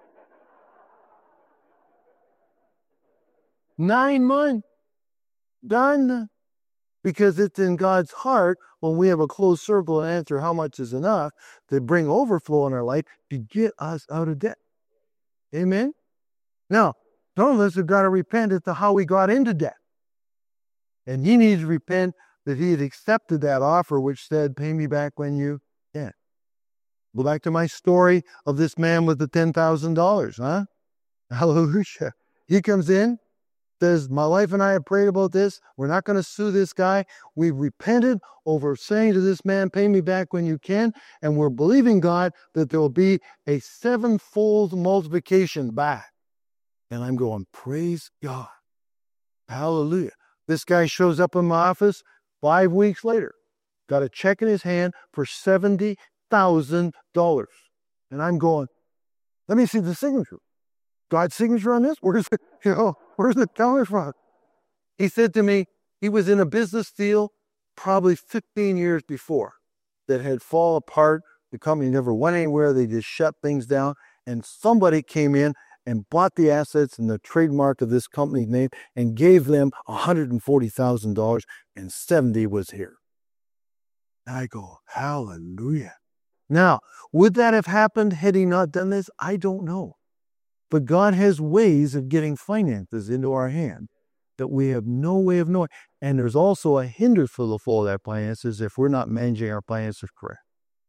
9 months. Done. Because it's in God's heart when we have a closed circle and answer how much is enough to bring overflow in our life to get us out of debt. Amen? Now, some of us have got to repent as to how we got into debt. And he needs to repent that he had accepted that offer which said, pay me back when you can. Go back to my story of this man with the $10,000, huh? Hallelujah. He comes in, says, my wife and I have prayed about this. We're not going to sue this guy. We've repented over saying to this man, pay me back when you can. And we're believing God that there will be a 7-fold multiplication back. And I'm going, praise God. Hallelujah. This guy shows up in my office 5 weeks later. Got a check in his hand for $70,000. And I'm going, let me see the signature. God's signature on this? Where's it coming from? He said to me, he was in a business deal probably 15 years before that had fallen apart. The company never went anywhere. They just shut things down. And somebody came in and bought the assets and the trademark of this company's name and gave them $140,000 and 70 was here. I go, hallelujah. Now, would that have happened had he not done this? I don't know. But God has ways of getting finances into our hand that we have no way of knowing. And there's also a hindrance for the flow of that finances if we're not managing our finances correct.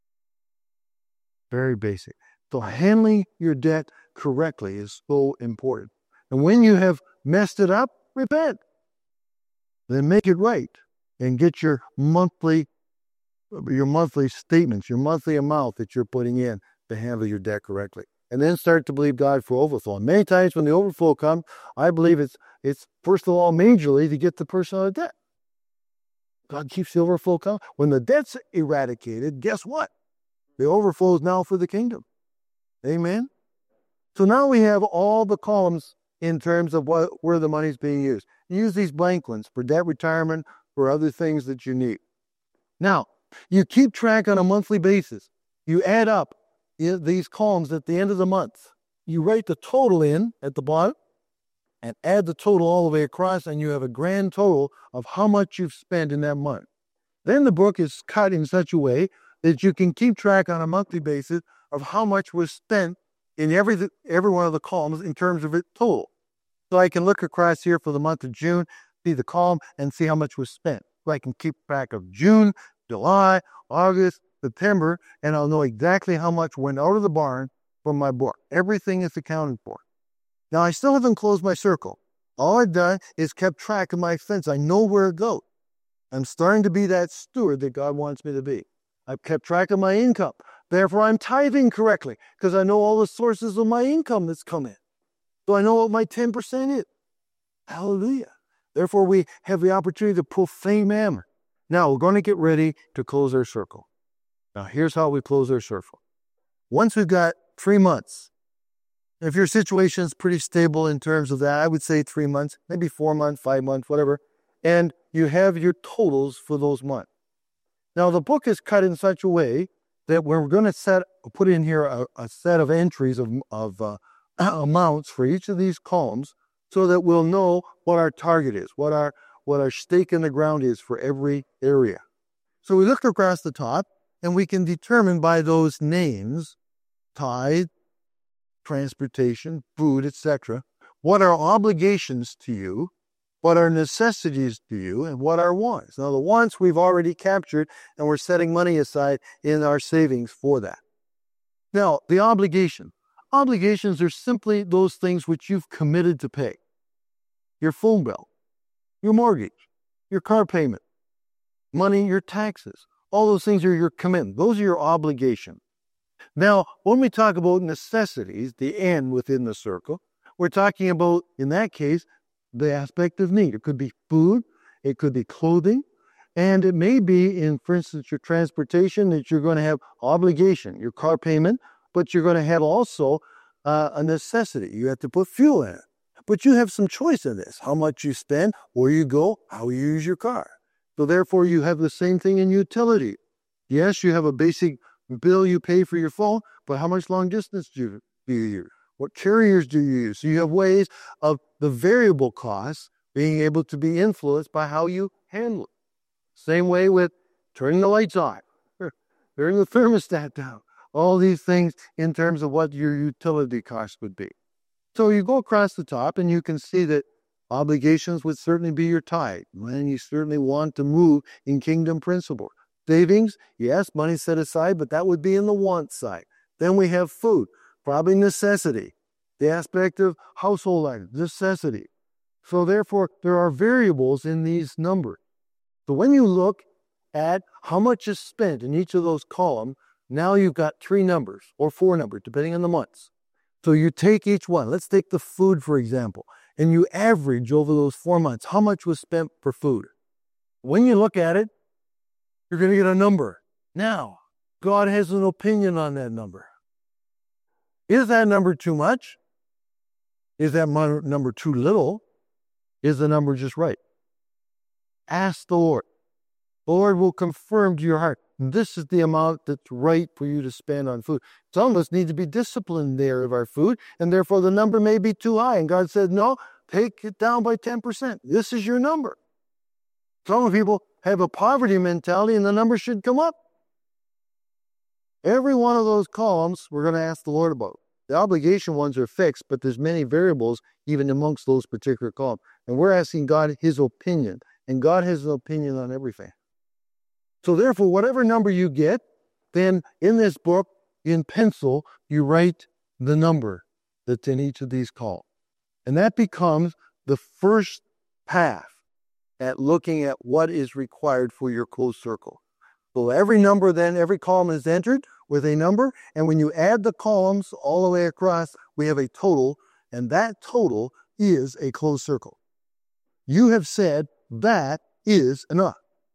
Very basic. So handling your debt correctly is so important. And when you have messed it up, repent. Then make it right and get your monthly statements, your monthly amount that you're putting in to handle your debt correctly. And then start to believe God for overflow. And many times when the overflow comes, I believe it's first of all, majorly to get the person out of debt. God keeps the overflow coming. When the debt's eradicated, guess what? The overflow is now for the kingdom. Amen? So now we have all the columns in terms of where the money's being used. Use these blank ones for debt retirement, for other things that you need. Now, you keep track on a monthly basis. You add up these columns at the end of the month. You write the total in at the bottom and add the total all the way across, and you have a grand total of how much you've spent in that month. Then the book is cut in such a way that you can keep track on a monthly basis of how much was spent in every one of the columns in terms of its total. So I can look across here for the month of June, see the column, and see how much was spent. So I can keep track of June, July, August, September, and I'll know exactly how much went out of the barn from my book. Everything is accounted for. Now, I still haven't closed my circle. All I've done is kept track of my expense. I know where it goes. I'm starting to be that steward that God wants me to be. I've kept track of my income. Therefore, I'm tithing correctly because I know all the sources of my income that's come in. So I know what my 10% is. Hallelujah. Therefore, we have the opportunity to profane mammon. Now, we're going to get ready to close our circle. Now, here's how we close our circle. Once we've got 3 months, if your situation is pretty stable in terms of that, I would say 3 months, maybe 4 months, 5 months, whatever, and you have your totals for those months. Now, the book is cut in such a way that we're going to put in here a set of entries of amounts for each of these columns so that we'll know what our target is, what our stake in the ground is for every area. So we look across the top and we can determine by those names, tithe, transportation, food, etc., what are obligations to you, what are necessities to you, and what are wants. Now, the wants we've already captured, and we're setting money aside in our savings for that. Now, the obligations are simply those things which you've committed to pay. Your phone bill, your mortgage, your car payment, money, your taxes. All those things are your commitment. Those are your obligations. Now, when we talk about necessities, the N within the circle, we're talking about, in that case, the aspect of need. It could be food, it could be clothing, and it may be, for instance, your transportation, that you're going to have obligation, your car payment, but you're going to have also a necessity. You have to put fuel in it. But you have some choice in this, how much you spend, where you go, how you use your car. So therefore, you have the same thing in utility. Yes, you have a basic bill you pay for your phone, but how much long distance do you use? What carriers do you use? So you have ways of the variable costs being able to be influenced by how you handle it. Same way with turning the lights on, turning the thermostat down, all these things in terms of what your utility costs would be. So you go across the top and you can see that obligations would certainly be your tithe, and you certainly want to move in kingdom principle. Savings, yes, money set aside, but that would be in the want side. Then we have food, probably necessity. The aspect of household items, necessity. So therefore, there are variables in these numbers. So when you look at how much is spent in each of those columns, now you've got 3 numbers or 4 numbers, depending on the months. So you take each one. Let's take the food, for example, and you average over those 4 months how much was spent for food. When you look at it, you're going to get a number. Now, God has an opinion on that number. Is that number too much? Is that number too little? Is the number just right? Ask the Lord. The Lord will confirm to your heart, this is the amount that's right for you to spend on food. Some of us need to be disciplined there of our food, and therefore the number may be too high. And God said, no, take it down by 10%. This is your number. Some people have a poverty mentality, and the number should come up. Every one of those columns we're going to ask the Lord about. The obligation ones are fixed, but there's many variables even amongst those particular columns. And we're asking God his opinion, and God has an opinion on everything. So therefore, whatever number you get, then in this book, in pencil, you write the number that's in each of these columns. And that becomes the first path at looking at what is required for your closed circle. So every number then, every column is entered with a number, and when you add the columns all the way across, we have a total, and that total is a closed circle. You have said that is enough.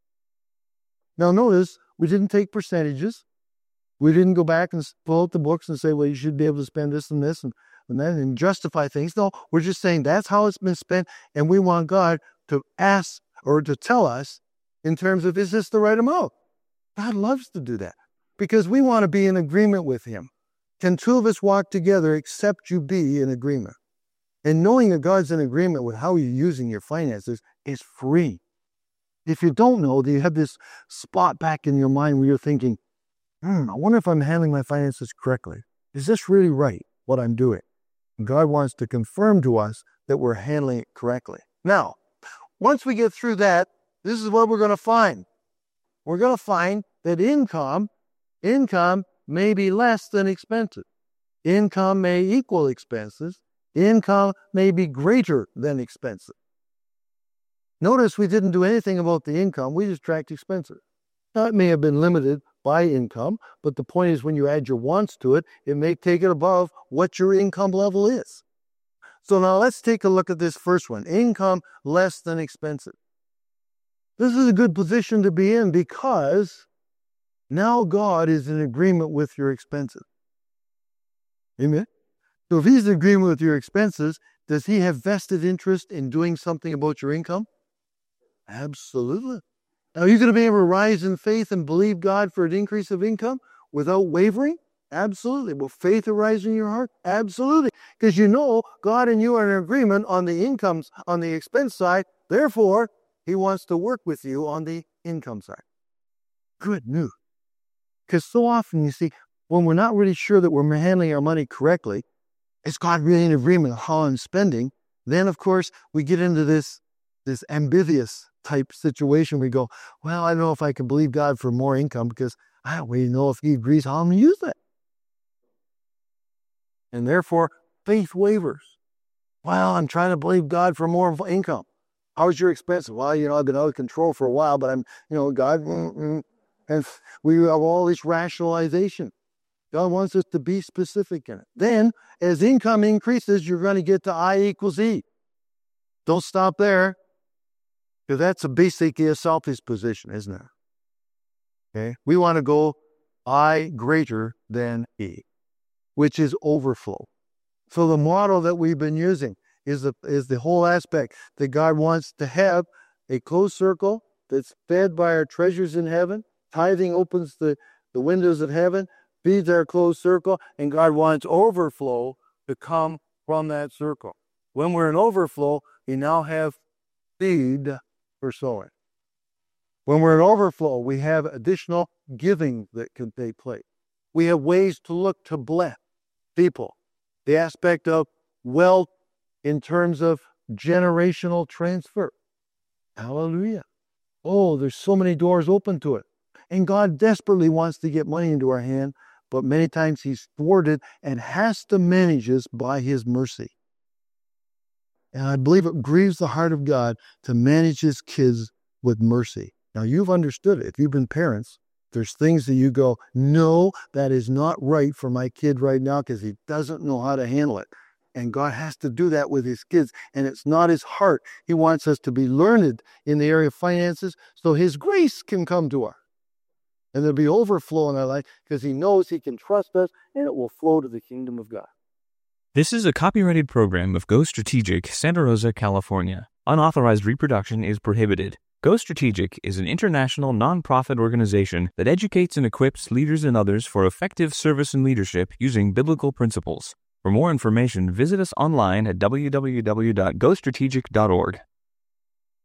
Now notice, we didn't take percentages. We didn't go back and pull out the books and say, well, you should be able to spend this and that and justify things. No, we're just saying that's how it's been spent, and we want God to ask or to tell us in terms of, is this the right amount? God loves to do that because we want to be in agreement with him. Can 2 of us walk together except you be in agreement? And knowing that God's in agreement with how you're using your finances is free. If you don't know, you have this spot back in your mind where you're thinking, I wonder if I'm handling my finances correctly. Is this really right, what I'm doing? And God wants to confirm to us that we're handling it correctly. Now, once we get through that, this is what we're going to find. We're going to find that income may be less than expenses. Income may equal expenses. Income may be greater than expenses. Notice we didn't do anything about the income. We just tracked expenses. Now, it may have been limited by income, but the point is when you add your wants to it, it may take it above what your income level is. So now let's take a look at this first one. Income less than expenses. This is a good position to be in because now God is in agreement with your expenses. Amen? So if he's in agreement with your expenses, does he have vested interest in doing something about your income? Absolutely. Now, are you going to be able to rise in faith and believe God for an increase of income without wavering? Absolutely. Will faith arise in your heart? Absolutely. Because you know God and you are in agreement on the incomes, on the expense side. Therefore, He wants to work with you on the income side. Good news. Because so often, you see, when we're not really sure that we're handling our money correctly, is God really in agreement on how I'm spending? Then, of course, we get into this ambiguous type situation. We go, well, I don't know if I can believe God for more income because I don't really know if He agrees how I'm going to use it. And therefore, faith wavers. Well, I'm trying to believe God for more income. How's your expense? Well, I've been out of control for a while, but I'm, God, and we have all this rationalization. God wants us to be specific in it. Then, as income increases, you're going to get to I equals E. Don't stop there, because that's basically a selfish position, isn't it? Okay, we want to go I greater than E, which is overflow. So the model that we've been using is the whole aspect that God wants to have a closed circle that's fed by our treasures in heaven. Tithing opens the windows of heaven, feeds our closed circle, and God wants overflow to come from that circle. When we're in overflow, we now have seed for sowing. When we're in overflow, we have additional giving that can take place. We have ways to look to bless people. The aspect of wealth in terms of generational transfer. Hallelujah. Oh, there's so many doors open to it. And God desperately wants to get money into our hand, but many times He's thwarted and has to manage us by His mercy. And I believe it grieves the heart of God to manage His kids with mercy. Now, you've understood it. If you've been parents, there's things that you go, no, that is not right for my kid right now because he doesn't know how to handle it. And God has to do that with His kids. And it's not His heart. He wants us to be learned in the area of finances so His grace can come to us. And there'll be overflow in our life because He knows He can trust us and it will flow to the kingdom of God. This is a copyrighted program of Go Strategic, Santa Rosa, California. Unauthorized reproduction is prohibited. Go Strategic is an international nonprofit organization that educates and equips leaders and others for effective service and leadership using biblical principles. For more information, visit us online at www.gostrategic.org.